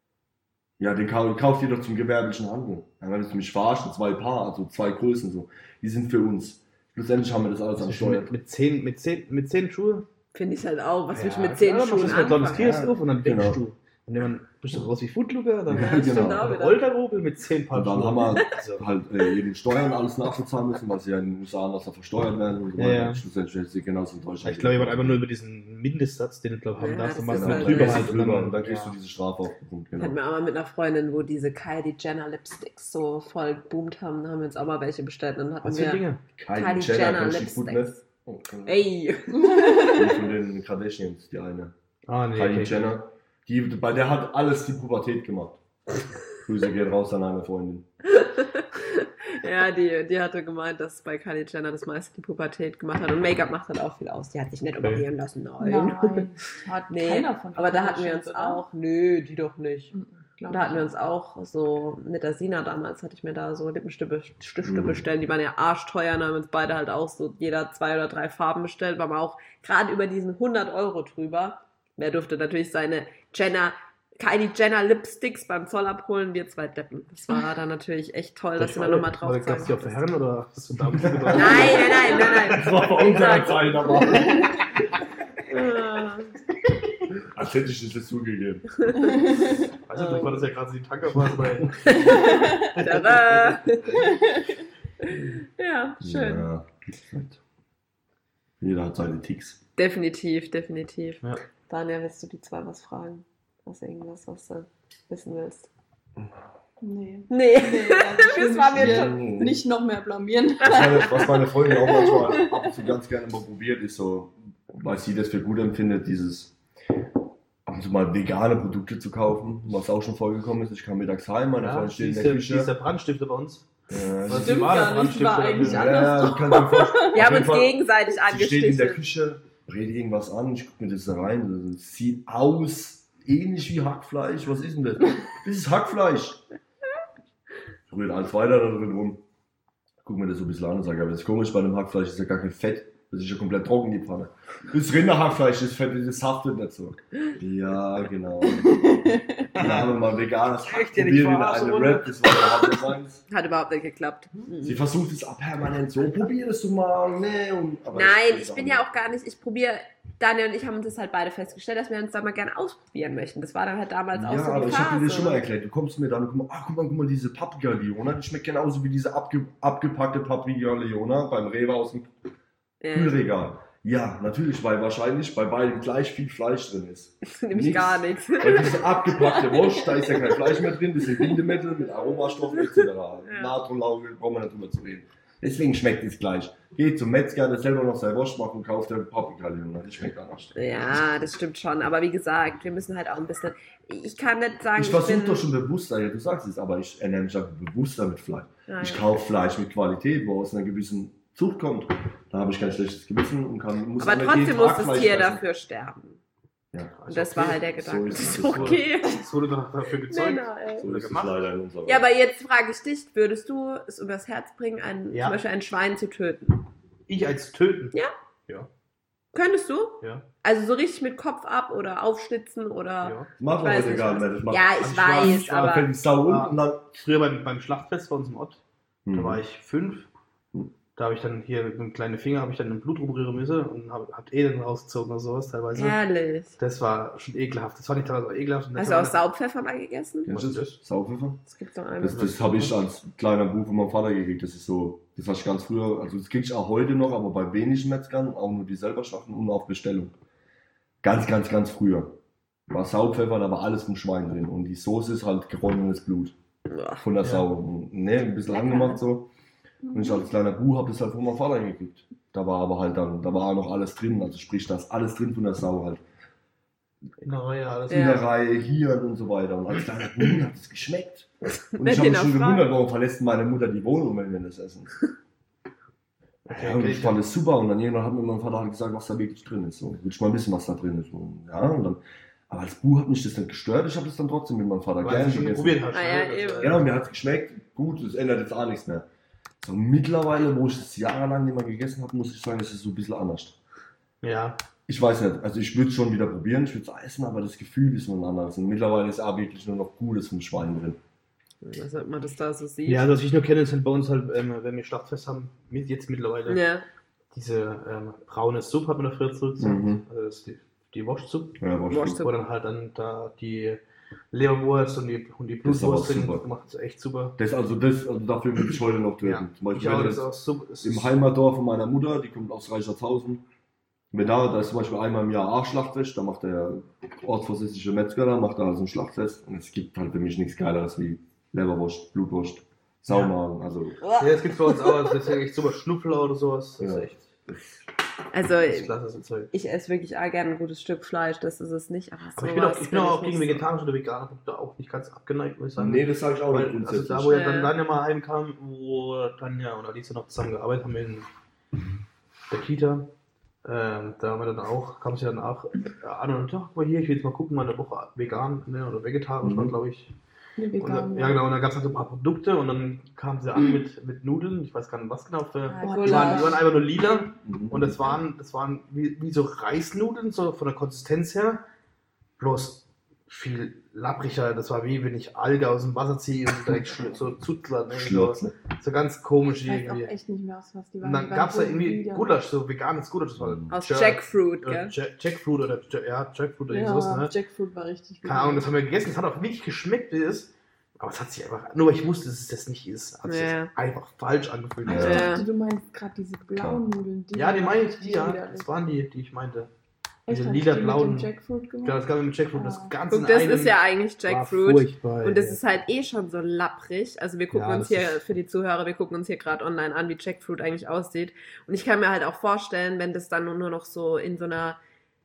Ja, den kau- kauft ihr doch zum gewerblichen Handel. Dann willst du mich verarschen, zwei Paar, also zwei Größen so. Die sind für uns. Schlussendlich haben wir das alles am Steuer. mit, mit, zehn, mit, zehn, mit zehn Schuhe. Finde ich halt auch. Was will ich Ja, mit zehn klar, Schuhen machst du ein kleines anfangen? Kiosk auf und dann Genau. denkst du. Und dann bist du raus wie Footlooker, dann Ja, stimmt genau. auch wieder. Rollgarderobe mit zehn Paar Und dann Schuhe. haben wir Also, halt äh, eben Steuern alles nachbezahlen müssen, weil sie ja in den U S A anders versteuert werden und so Ja, weiter. ja. Schlussendlich ist sie genauso in Deutschland. ich glaube, jemand einfach nur über diesen Mindestsatz, den du glaub, haben Ja, darfst, das und machst ist Genau, halt- mit drüber drüber halt halt drüber dann- und dann kriegst ja. du diese Strafe aufgebrummt. Ich Genau. hatte mir auch mal mit einer Freundin, wo diese Kylie Jenner Lipsticks so voll geboomt haben, haben wir uns auch mal welche bestellt. Dann hatten Was für wir Dinge? Kylie Jenner kannst du gut, ne? Lipsticks. Oh, genau. Ey! Die von den Kardashians, die eine. Ah, nee. Kylie okay. Jenner. Die, bei der hat alles die Pubertät gemacht. Grüße geht raus an eine Freundin. Ja, die, die hatte gemeint, dass bei Kylie Jenner das meiste die Pubertät gemacht hat. Und Make-up macht halt auch viel aus. Die hat sich nicht operieren lassen. Nein. Nein, hat Nee, keiner von aber da uns hatten wir uns oder? auch, nö, die doch nicht. Mhm, glaub Da hatten wir ich. uns auch so, mit der Sina damals hatte ich mir da so Lippenstifte Stifte Mhm. bestellt, die waren ja arschteuer, dann haben wir uns beide halt auch so jeder zwei oder drei Farben bestellt, waren wir auch gerade über diesen hundert Euro drüber. Wer durfte natürlich seine Jenner, Kylie Jenner Lipsticks beim Zoll abholen, wir zwei Deppen. Das war dann natürlich echt toll, dass du da nochmal drauf Gab es die auch für zeigen Herren oder hast du Damen Nein, nein, nein, nein, Das war vor unserer Zeit, aber. nein. Äh, Als hätte ich das jetzt zugegeben. Weißt du, vielleicht war das ja gerade so die Tankerphase bei. Tada! Ja, schön. Ja, jeder hat seine Ticks. Definitiv, definitiv. Ja. Daniel, willst du die zwei was fragen? Was irgendwas, was du wissen willst? Nee. Nee. Nee, also ich will Das war mich mir hier schon. nicht noch mehr blamieren. Was meine, was meine Freundin auch manchmal ab und zu ganz gerne mal probiert, ist so, weil sie das für gut empfindet, dieses ab und zu mal vegane Produkte zu kaufen, was auch schon vorgekommen ist. Ich kam mittags heim, meine Ja, Freundin die steht in ist der der, die Küche. ist der Brandstifter bei uns. Ja, Was sie- Stimmt war der gar nicht, war Brandstifter eigentlich dafür? ja, andersrum. ich kann mir vorstellen. Wir Auf haben jeden uns Fall, gegenseitig sie steht in der angestichelt. Küche, redet irgendwas an, ich gucke mir das da rein. Das sieht aus ähnlich wie Hackfleisch. Was ist denn das? Das ist Hackfleisch. Ich rühre alles weiter da drin rum. Guck mir das so ein bisschen an und sage, aber das ist komisch, bei dem Hackfleisch ist ja gar kein Fett. Das ist ja komplett trocken, die Pfanne. Das Rinderhackfleisch, das Fett, das haftet nicht so. Ja, genau. Dann haben wir mal veganes Hack Echt, ja, nicht probiert in verarschen, eine oder? Rap, das war überhaupt nicht meins. Hat überhaupt nicht geklappt. Mhm. Sie versucht es auch permanent so, probier das du mal, nee. Und, aber Nein, das ich ist bin auch ja nicht. auch gar nicht, ich probiere, Daniel und ich haben uns das halt beide festgestellt, dass wir uns da mal gerne ausprobieren möchten. Das war dann halt damals auch Ja, so aber die ich habe dir das schon mal Phase. erklärt. Du kommst mir dann und guck mal, ach, guck mal, guck mal, diese Paprika Leona, die schmeckt genauso wie diese abge, abgepackte Paprika Leona beim Rewe aus dem Ja. Kühlregal. Ja, natürlich, weil wahrscheinlich bei beiden gleich viel Fleisch drin ist. Nämlich Nix. gar nichts. Weil diese abgepackte Wurst, da ist ja kein Fleisch mehr drin, das sind Bindemittel mit Aromastoffen et cetera. Natronlauge, brauchen wir nicht drüber zu reden. Deswegen schmeckt es gleich. Geht zum Metzger, der selber noch seine Wurst macht und kauft der Paprika Leona. Das schmeckt anders. Ja, das stimmt schon. Aber wie gesagt, wir müssen halt auch ein bisschen. Ich kann nicht sagen, Ich ich, versuche bin. doch schon bewusster, ja, du sagst es, aber ich ernähre mich einfach bewusster mit Fleisch. Ja, Ich ja. kaufe Fleisch mit Qualität, wo aus einer gewissen Zucht kommt. Da habe ich kein schlechtes Gewissen und kann. Muss Aber auch nicht trotzdem jeden muss Tag das Fleisch Tier essen. dafür sterben. Ja, Und das war halt der So Gedanke. ist es. Das ist okay. Das wurde doch dafür gezeugt. Männer, ey. so ist es gemacht. leider in unserer Ja, aber jetzt frage ich dich, würdest du es übers Herz bringen, ein, Ja. zum Beispiel ein Schwein zu töten? Ich als Töten? Ja. Ja. Könntest du? Ja. Also so richtig mit Kopf ab oder aufschlitzen oder. ja. Das machen Ich wir weiß heute nicht, gar was- nicht mehr. Das macht- Ja, ich Also ich war- weiß, ich Da aber. fällt die Sau um Ah. und dann. Früher beim, beim Schlachtfest bei uns im Ort, da Mhm. war ich fünf. Da habe ich dann hier mit einem kleinen Finger habe ich dann ein Blut rumrühren müssen und habe hab Eden rausgezogen oder sowas teilweise. Herrlich. Das war schon ekelhaft. Das fand ich teilweise auch ekelhaft. Und Hast das du auch war- Saubpfeffer mal gegessen? Kennst du Was das? ist das? Saupfeffer? Das gibt's doch einmal. Das, das habe ich als kleiner Bub von meinem Vater gekriegt. Das ist so, das hast du ganz früher, also das krieg ich auch heute noch, aber bei wenigen Metzgern, auch nur die selber schlachten und auf Bestellung. Ganz, ganz, ganz früher. War Saupfeffer, da war alles vom Schwein drin und die Soße ist halt geronnenes Blut Boah. von der Ja. Sau. Und, ne, ein bisschen angemacht so. Und ich als kleiner Bub habe das halt von meinem Vater gekriegt. Da war aber halt dann, da war auch noch alles drin, also sprich, da ist alles drin von der Sau halt. Innereie, alles. Ja. Innerei, Hirn und so weiter. Und als kleiner Bub hat es geschmeckt. Und Nicht ich habe mich schon hinterfragen. gewundert, warum verlässt meine Mutter die Wohnung, wenn wir das essen. Okay, Ja, und okay, ich fand es super und dann irgendwann hat mir mein Vater halt gesagt, was da wirklich drin ist. So, will ich mal wissen, was da drin ist. Und, ja, und dann, aber als Bub hat mich das nicht gestört, ich habe das dann trotzdem mit meinem Vater Weil gerne du schon gegessen. probiert hast. Ah, ja, ne? eben. Das, äh, Genau, mir hat es geschmeckt, gut, es ändert jetzt auch nichts mehr. So mittlerweile, wo ich das jahrelang nicht mehr gegessen habe, muss ich sagen, ist es so ein bisschen anders. Ja. Ich weiß nicht, also ich würde es schon wieder probieren, ich würde es essen, aber das Gefühl ist nur ein anderes. Und mittlerweile ist auch wirklich nur noch Gutes vom Schwein drin. Was ob man das da so sieht. Ja, also was ich nur kenne, ist halt bei uns halt, ähm, wenn wir Schlachtfest haben, mit, jetzt mittlerweile, Ja. diese ähm, braune Suppe hat man da früher zurückgesagt. Mhm. Also das ist die, die Wurstsuppe. Ja, war Wurst- schon. Wo dann halt dann da die Leberwurst und die, und die Das ist aber Blutwurst drin super. macht es echt super. Das, also das, also dafür würde ich heute noch töten. Ja. Zum Ich Beispiel, auch, wenn das ist das auch super. Es im ist- Heimatdorf von meiner Mutter, die kommt aus Reichertshausen. Wenn da, da ist zum Beispiel einmal im Jahr auch Schlachtfest, da macht der ortsvorsitzende Metzger, da macht er also ein Schlachtfest. Und es gibt halt für mich nichts Geileres wie Leberwurst, Blutwurst, Saumagen, also Ja, das gibt es bei uns auch. Das ist ja echt super. Schnuffler oder sowas. Das ist Ja. echt Also das ist ich, klasse, so Zeug. ich esse wirklich auch gerne ein gutes Stück Fleisch, das ist es nicht. Aber, Aber ich bin auch, sowas ich bin will auch nicht gegen so. vegetarische oder vegane Produkte auch nicht ganz abgeneigt, muss ich sagen. nee, das sage ich auch nicht Weil, also grundsätzlich. da, wo ja Ja. dann Tanja mal heimkam, wo Tanja und Alice noch zusammen gearbeitet haben in der Kita, ähm, da haben wir dann auch, kam sie dann auch äh, an und sagte, mal hier, ich will jetzt mal gucken, mal eine Woche vegan ne, oder vegetarisch Mhm. war, glaube ich. Nee, Und, vegan, dann- ja, genau, und dann gab es halt so ein paar Produkte und dann kamen sie an mit, mit Nudeln, ich weiß gar nicht, was genau für. Ah, Oh, Die Gulasch. waren, die waren einfach nur lila Mhm. und das waren, das waren wie, wie so Reisnudeln, so von der Konsistenz her, bloß viel lappriger. Das war wie wenn ich Alge aus dem Wasser ziehe und direkt schl- so zutlern. Schlürzen. So ganz komisch Ich weiß auch irgendwie. echt nicht mehr, aus was die waren. Und dann Die waren gab es da so irgendwie wieder. Gulasch, so veganes Gulasch. Das war Aus Jack- Jackfruit, äh, gell? Jack- Jackfruit oder ja, Jackfruit oder irgendwas, Ja, ne? Jackfruit war richtig gut. Keine Ahnung, das haben wir gegessen. Es hat auch wirklich geschmeckt, wie es ist. Aber es hat sich einfach, nur weil ich wusste, dass es das nicht ist, hat sich Ja. das einfach falsch angefühlt. Ich Ja. dachte, du meinst gerade diese blauen Nudeln. Die Ja, die waren meine ich, richtig die, ja. widerlich. Das waren die, die ich meinte. Echt, diese hast du lila die mit blauen- dem Jackfruit gemacht? Ja, das Ganze mit Jackfruit, das Ah. Ganze Guck, das in ist einem ja eigentlich war Jackfruit. furchtbar, Und das ey. ist halt eh schon so lapprig. Also wir gucken Ja, uns das hier, ist- für die Zuhörer, wir gucken uns hier gerade online an, wie Jackfruit eigentlich aussieht. Und ich kann mir halt auch vorstellen, wenn das dann nur noch so in so einer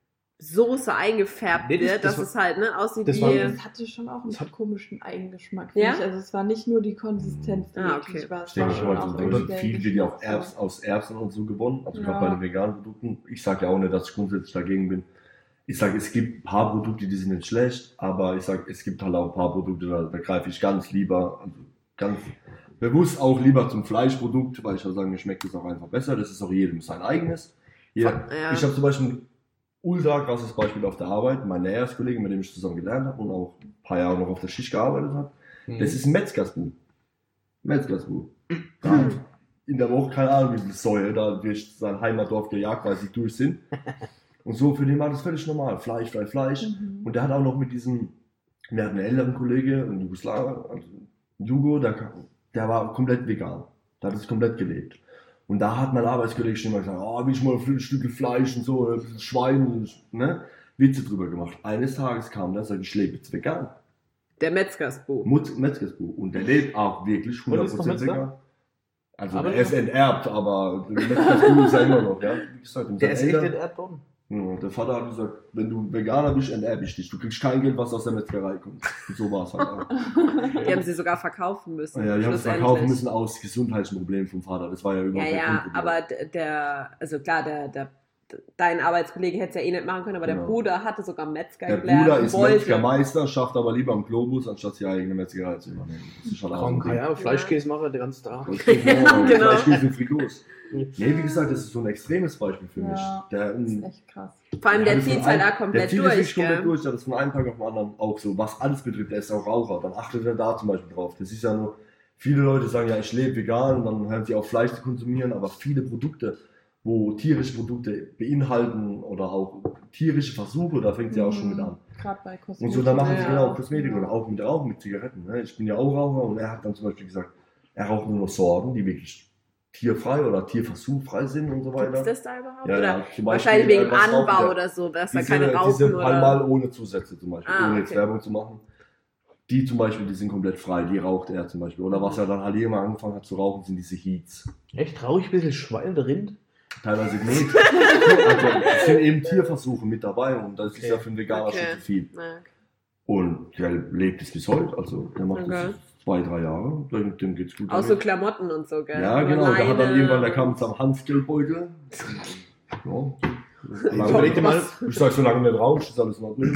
Soße eingefärbt Nee, das- wird, das dass war- es halt ne, aussieht das wie... war- Das hatte schon auch einen Das hat- komischen Eigengeschmack. Ja? Ja? Ich. Also es war nicht nur die Konsistenz, die Ah, eklig okay. war. Ich Es denke war schon schon mal, auch so irgendwie viel der wird ja auch Geschmack. Erbs, aus Erbsen und so gewonnen, also Ja. gerade bei den veganen Produkten. Ich sage ja auch nicht, dass ich grundsätzlich dagegen bin. Ich sage, es gibt ein paar Produkte, die sind nicht schlecht, aber ich sage, es gibt halt auch ein paar Produkte, da, da greife ich ganz lieber, also ganz bewusst auch lieber zum Fleischprodukt, weil ich ja sage, mir schmeckt es auch einfach besser. Das ist auch jedem sein eigenes. Hier, Ja. Ich habe zum Beispiel ein ultra krasses Beispiel auf der Arbeit. Mein Näherskollege, mit dem ich zusammen gelernt habe und auch ein paar Jahre noch auf der Schicht gearbeitet habe, Mhm. das ist ein Metzgersbuch. Metzgersbuch. Da in der Woche, keine Ahnung, wie viel Säue da durch sein Heimatdorf gejagt, weil sie durch sind. Und so, für den war das völlig normal. Fleisch, Fleisch, Fleisch. Mhm. Und der hat auch noch mit diesem, wir hatten einen älteren Kollege, ein Jugoslawer, also ein Jugo, der, der war komplett vegan. Der hat es komplett gelebt. Und da hat mein Arbeitskollege schon mal gesagt, oh, will ich mal ein Stück Fleisch und so, ein bisschen Schwein, und, ne? Witze drüber gemacht. Eines Tages kam der und sagte, ich lebe jetzt vegan. Der Metzgersbuch. Mut- Metzgersbuch. Und der lebt auch wirklich Und ist noch hundert Prozent Metzger? vegan. Also Aber er ist enterbt, aber Metzgersbuch ist er immer noch, ja. Wie gesagt, Der ist sein echt Eltern- in Erdboden. ja, der Vater hat gesagt, wenn du Veganer bist, enterbe ich dich. Du kriegst kein Geld, was aus der Metzgerei kommt. Und so war es halt auch. Die haben sie sogar verkaufen müssen. Ja, die haben es schlussendlich. verkaufen müssen aus gesundheitlichen Problemen vom Vater. Das war ja Ja, überhaupt ja, kein Problem. aber d- der, also klar, der, der, dein Arbeitskollege hätte es ja eh nicht machen können, aber der Genau. Bruder hatte sogar Metzger Der gelernt. Bruder und ist wollte. Metzgermeister, schafft aber lieber am Globus, anstatt die eigene Metzgerei zu übernehmen. Das ist halt auch ein Krank, ja, Fleischkäse mache den ganzen Tag. Ding. Ja, genau. Fleischkäse und Frigos. Nee, wie gesagt, das ist so ein extremes Beispiel für mich. Ja. Der, Das ist echt krass. Vor allem, Ja, der das zieht von es halt ein- da komplett der zieht es durch, wirklich komplett gell? durch, der hat das von einem Tag auf den anderen auch so, was alles betrifft, der ist auch Raucher, dann achtet er da zum Beispiel drauf. Das ist ja nur, viele Leute sagen ja, ich lebe vegan und dann hören sie auf Fleisch zu konsumieren, aber viele Produkte, wo tierische Produkte beinhalten oder auch tierische Versuche, da fängt sie auch schon mit an. Gerade bei Kosmetik. Und so, da machen sie Ja. genau Kosmetik und auch mit Rauchen, mit Zigaretten. Ne? Ich bin ja auch Raucher und er hat dann zum Beispiel gesagt, er raucht nur noch Sorten, die wirklich tierfrei oder tierversuchfrei sind und so Gibt es weiter. das da überhaupt? Ja, oder ja, zum Beispiel, wahrscheinlich wegen äh, was rauchen Anbau der? oder so, dass da Diese, keine rauchen diese oder... Palmal ohne Zusätze zum Beispiel, Ah, ohne jetzt okay. Werbung zu machen. Die zum Beispiel, die sind komplett frei, die raucht er zum Beispiel. Oder was er dann halt immer angefangen hat zu rauchen, sind diese Heats. Echt traurig, ein bisschen Schwein oder Rind? Teilweise nicht. Also, es sind eben Tierversuche mit dabei und das ist Okay. ja für einen Veganer Okay. schon zu viel. Ja. Und der lebt es bis heute, also der macht Okay. das zwei, drei Jahre, dem, dem geht's gut. Auch so damit. Klamotten und so, gell? Ja, genau, der hat dann Leine irgendwann, der kam und- mit seinem Hanfgeldbeutel. Ja. Jetzt überleg dir mal, Ich sag, solange du nicht rauchst, ist alles in Ordnung.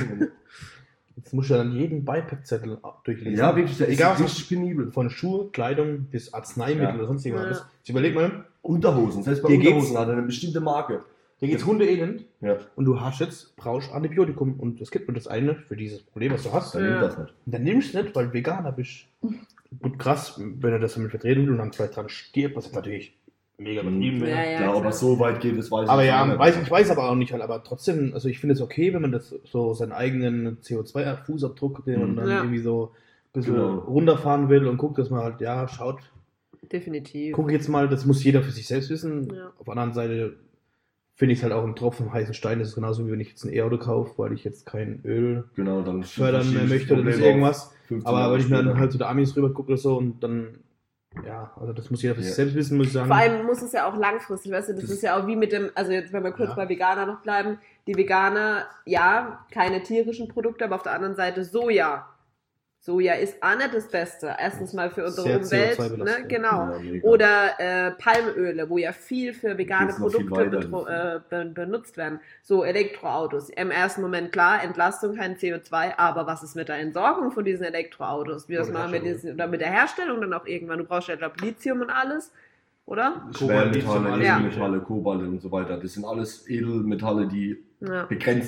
jetzt musst du dann jeden Beipackzettel durchlesen. Ja, wirklich, der ist Egal, was richtig penibel. Von Schuhe, Kleidung bis Arzneimittel Ja. oder sonst irgendwas. Ja. Jetzt überleg mal, Unterhosen, selbst bei Hier geht's- Unterhosen hat er eine bestimmte Marke. dir geht's hundeelend Ja, und du hast jetzt, brauchst Antibiotikum und es gibt nur das eine für dieses Problem, was du hast. dann Ja. nimmt das nicht. Und dann nimmst du es nicht, weil du Veganer bist. Gut, krass, wenn er das damit vertreten will und dann vielleicht dran stirbt, was natürlich mega übertrieben wäre. Ja, ja, Ja, ob klar. es so weit geht, das weiß Aber ich ja, nicht. weiß, ich weiß aber auch nicht halt, aber trotzdem, also ich finde es okay, wenn man das so seinen eigenen C O zwei Fußabdruck, den man Mhm. dann Ja. irgendwie so ein bisschen Genau. runterfahren will und guckt, dass man halt, ja, schaut, Definitiv. guck jetzt mal, das muss jeder für sich selbst wissen. Ja. Auf der anderen Seite finde ich es halt auch ein Tropfen vom heißen Stein, das ist genauso wie wenn ich jetzt ein E-Auto kaufe, weil ich jetzt kein Öl Genau, dann fördern mehr verschiebt möchte oder das das Problem irgendwas. auf fünfzehn Aber Jahre wenn ich mir dann später. halt zu der Amis rüber gucke oder so und dann, ja, also das muss jeder für sich Ja. selbst wissen, muss ich sagen. Vor allem muss es ja auch langfristig, weißt du, das, Das- ist ja auch wie mit dem, also jetzt, wenn wir kurz Ja. bei Veganer noch bleiben, die Veganer, ja, keine tierischen Produkte, aber auf der anderen Seite Soja. Soja ist auch nicht das Beste. Erstens mal für unsere Sehr Umwelt, C O zwei ne, belastet. genau. Ja, mega. Oder äh, Palmöle, wo ja viel für vegane Geht's noch viel Produkte weiter. betro- äh, be benutzt werden. So Elektroautos. Im ersten Moment klar, Entlastung, kein C O zwei, aber was ist mit der Entsorgung von diesen Elektroautos? Wie das Oder machen wir Herstellung. diesen, oder mit der Herstellung dann auch irgendwann? Du brauchst ja glaub, Lithium und alles, oder? Schwermetalle, Ja. Edelmetalle, Kobalde und so weiter. Das sind alles Edelmetalle, die Ja. begrenzt sind.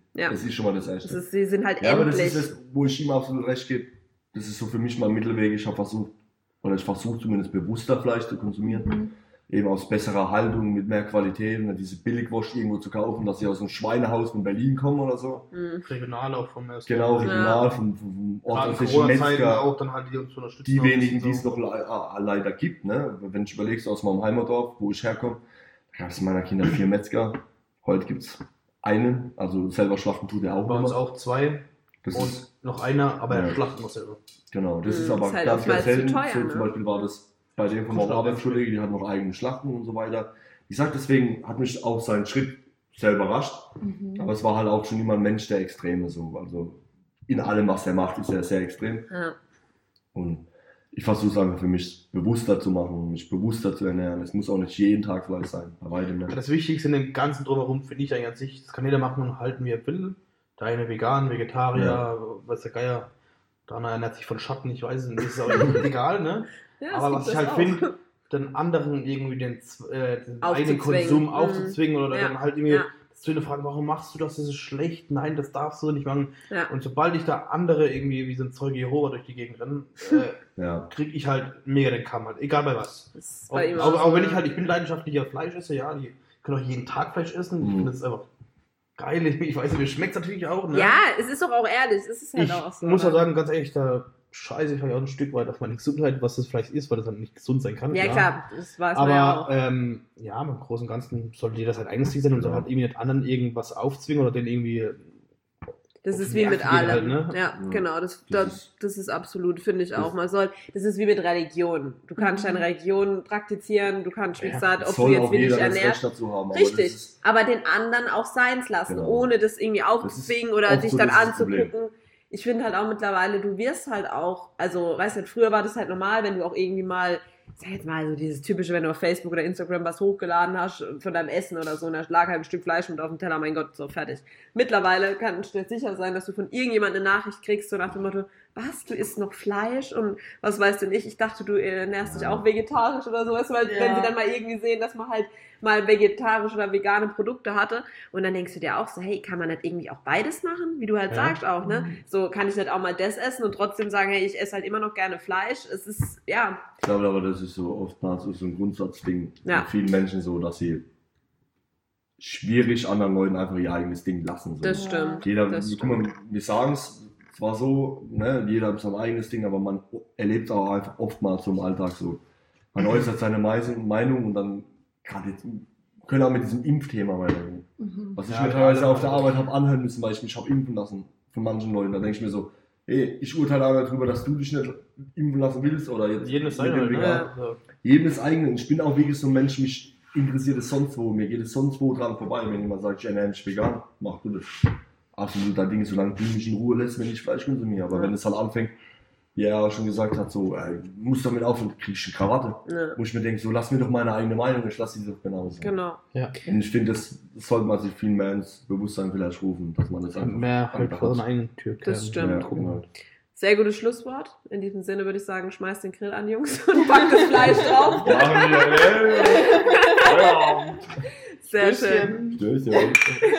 Ja. Das ist schon mal das Erste. Das ist, sie sind halt ja, aber endlich. das ist das, wo ich ihm absolut recht gebe. Das ist so für mich mal ein Mittelweg. Ich habe versucht, oder ich versuche zumindest bewusster Fleisch zu konsumieren. Mhm. Eben aus besserer Haltung, mit mehr Qualität, und diese Billigwurst irgendwo zu kaufen, dass sie aus einem Schweinehaus von Berlin kommen oder so. Mhm. Regional auch vom ersten. Genau, Ja. regional, vom, vom orthodoxischen Corona-Zeiten Metzger. auch dann halt die uns unterstützen. Die auch wenigen, so. die es noch le äh, leider gibt, ne? Wenn ich überlegst, aus meinem Heimatdorf, wo ich herkomme, da gab es in meiner Kinder vier Metzger. Heute gibt es einen, also selber schlachten tut er auch Bei uns immer. auch zwei Das und ist, noch einer, aber Ja. er schlachtet noch selber. genau, das Mhm, ist aber ist halt ganz, oftmals ganz zu selten. teuer, so, ne? Zum Beispiel war das bei dem von meinem Kostet auch Arbeitskollege, die hat noch eigene Schlachten und so weiter. Ich sag deswegen, hat mich auch sein Schritt sehr überrascht, Mhm. aber es war halt auch schon immer ein Mensch der Extreme so. Also in allem, was er macht, ist er sehr extrem. Ja. Und ich versuche es einfach für mich bewusster zu machen, mich bewusster zu ernähren. Es muss auch nicht jeden Tag Fleisch sein, bei weitem nicht. Das Wichtigste in dem ganzen Drumherum finde ich eigentlich an sich, das kann jeder machen und halten, wie er will. Der eine vegan, Vegetarier, Ja. weiß der Geier. Der andere ernährt sich von Schatten, ich weiß es nicht, ist auch egal, ne? Ja, Aber es was gibt ich halt das auch. finde, den anderen irgendwie den, äh, den eigenen Aufzuzwingen. Konsum Mhm. aufzuzwingen oder Ja. dann halt irgendwie Ja. zu fragen, warum machst du das, das ist schlecht, nein, das darfst du nicht machen. Ja. Und sobald ich da andere irgendwie wie so ein Zeuge Jehova durch die Gegend renne, äh, Ja, kriege ich halt mega den Kamm halt, egal bei was. Das ist Auch, bei ihm auch, so, auch wenn ja. ich halt, ich bin leidenschaftlicher Fleischesser, ja, die können auch jeden Tag Fleisch essen, ich Mhm. finde das einfach geil, ich, ich weiß nicht, mir schmeckt es natürlich auch, ne? Ja, es ist doch auch ehrlich, es ist halt Ich auch so. muss ja oder? sagen, ganz ehrlich, da scheiße ich halt auch ein Stück weit auf meine Gesundheit, was das vielleicht ist, weil das dann nicht gesund sein kann. Ja, klar, das weiß man Aber ja auch. ähm, ja, im Großen und Ganzen sollte jeder sein eigenes Ziel sein und soll halt irgendwie nicht anderen irgendwas aufzwingen oder den irgendwie. Das auf ist den wie mit Nerv gehen allem. halt, ne? Ja, Ja. genau. Das, Das das, ist- das ist absolut, finde ich auch. das- Man soll, das ist wie mit Religion. Du kannst Mhm. deine Religion praktizieren, du kannst, wie Ja, gesagt, ob du soll jetzt auch wie dich jeder das Recht ernährst. dazu haben. aber Richtig, das ist- aber den anderen auch seins lassen, Genau. ohne das irgendwie aufzuzwingen oder oft sich so dann dieses Problem. anzugucken. Ich finde halt auch mittlerweile, du wirst halt auch, also, weißt du, früher war das halt normal, wenn du auch irgendwie mal, ich sag jetzt mal, so dieses typische, wenn du auf Facebook oder Instagram was hochgeladen hast von deinem Essen oder so, und da lag halt ein Stück Fleisch mit auf dem Teller, mein Gott, so fertig. Mittlerweile kannst du dir sicher sein, dass du von irgendjemandem eine Nachricht kriegst, so nach dem Motto, was, du isst noch Fleisch und was weißt du nicht, ich dachte, du ernährst dich Ja. auch vegetarisch oder so, weißt du, weil Ja. wenn sie dann mal irgendwie sehen, dass man halt mal vegetarische oder vegane Produkte hatte und dann denkst du dir auch so, hey, kann man nicht irgendwie auch beides machen, wie du halt Ja. sagst auch, ne? Mhm. So, kann ich nicht auch mal das essen und trotzdem sagen, hey, ich esse halt immer noch gerne Fleisch. Es ist, ja, Ich glaube aber, das ist so oftmals so ein Grundsatzding Ja. mit vielen Menschen so, dass sie schwierig anderen Leuten einfach ihr eigenes Ding lassen. So. das Ja. stimmt. Jeder, das guck mal, wir sagen es zwar so, ne, jeder hat sein eigenes Ding, aber man erlebt auch einfach oftmals so im Alltag so. Man äußert seine Meinung Meinung und dann gerade jetzt, können auch mit diesem Impfthema weitergehen. Mhm. Was ich Ja, mir teilweise gerade- auf der Arbeit habe anhören müssen, weil ich mich habe impfen lassen von manchen Leuten. Da denke ich mir so, hey, ich urteile aber darüber, dass du dich nicht impfen lassen willst oder jetzt Jedem ist mit sein, dem halt, Vegan. ne? So. Jedem ist eigen. Und ich bin auch wirklich so ein Mensch, mich interessiert es sonst wo. Mir geht es sonst wo dran vorbei. Wenn jemand sagt, ich ernähre mich vegan, mach du das. Absolut dein Ding, solange du mich in Ruhe lässt, wenn ich Fleisch konsumiere. Aber Ja. wenn es halt anfängt, wie er auch schon gesagt hat, so, äh, du musst damit aufhören, krieg ich eine Krawatte. Ja, Wo ich mir denke, so, lass mir doch meine eigene Meinung, ich lasse sie doch genauso. genau. Ja. Und ich finde, das, das sollte man sich viel mehr ins Bewusstsein vielleicht rufen, dass man das einfach Mehr halt einfach vor hat. seiner eigenen Tür Das kehren. stimmt. Ja, genau. Sehr gutes Schlusswort. In diesem Sinne würde ich sagen, schmeißt den Grill an, Jungs, und packt das Fleisch drauf. Machen wir, ey. Sehr schön. Stößchen. Stößchen.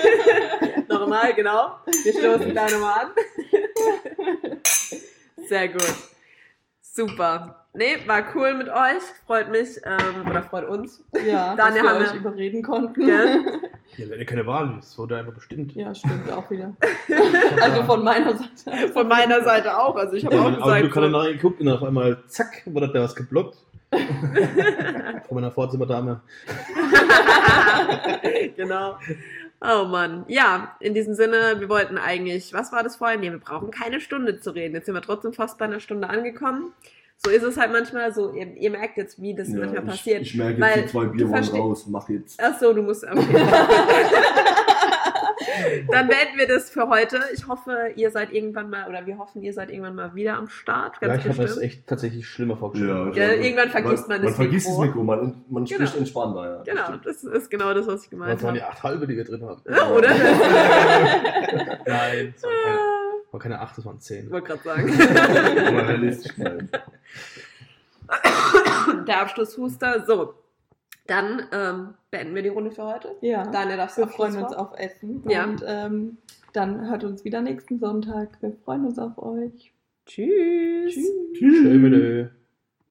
Nochmal, genau. Wir stoßen da nochmal an. Sehr gut. Super. Nee, war cool mit euch. Freut mich, ähm, oder freut uns. Ja, Daniel, dass wir haben euch wir- überreden konnten. Gell? Ja, wir hatten keine Wahl, das wurde einfach bestimmt. Ja, stimmt auch wieder. Also von meiner Seite. Von meiner Seite auch. Also ich habe Ja, auch mein Audio gesagt, kann dann so, nachgeguckt und auf einmal, zack, wurde da was geblockt. Von meiner Vorzimmerdame. genau. Oh Mann. Ja, in diesem Sinne, wir wollten eigentlich, was war das vorhin? Nee, wir brauchen keine Stunde zu reden. Jetzt sind wir trotzdem fast bei einer Stunde angekommen. So ist es halt manchmal so. Ihr, ihr merkt jetzt, wie das Ja, manchmal ich, passiert. ich merke Weil jetzt, die zwei du Bier waren versteh- raus, mach jetzt. Ach so, du musst. Okay. Dann beenden wir das für heute. Ich hoffe, ihr seid irgendwann mal, oder wir hoffen, ihr seid irgendwann mal wieder am Start. Ja, Ganz ich habe mir das bestimmt. echt tatsächlich schlimmer vorgestellt. Ja, Gell, irgendwann vergisst man das Man vergisst Mikro. das Mikro, man, man Genau. spricht entspannter. Ja. Genau, das ist genau das, was ich gemeint Das waren die habe. acht halbe, die wir drin haben. Ja, oder? Nein, das waren keine, war keine acht, das waren zehn. Ich wollte gerade sagen. Aber realistisch bleiben. Der Abschlusshuster. So, dann ähm, beenden wir die Runde für heute. Ja. Daniel, darfst du Wir freuen uns Abschlusswort? auf Essen. Ja. Und ähm, dann hört uns wieder nächsten Sonntag. Wir freuen uns auf euch. Tschüss. Tschüss. Tschüss.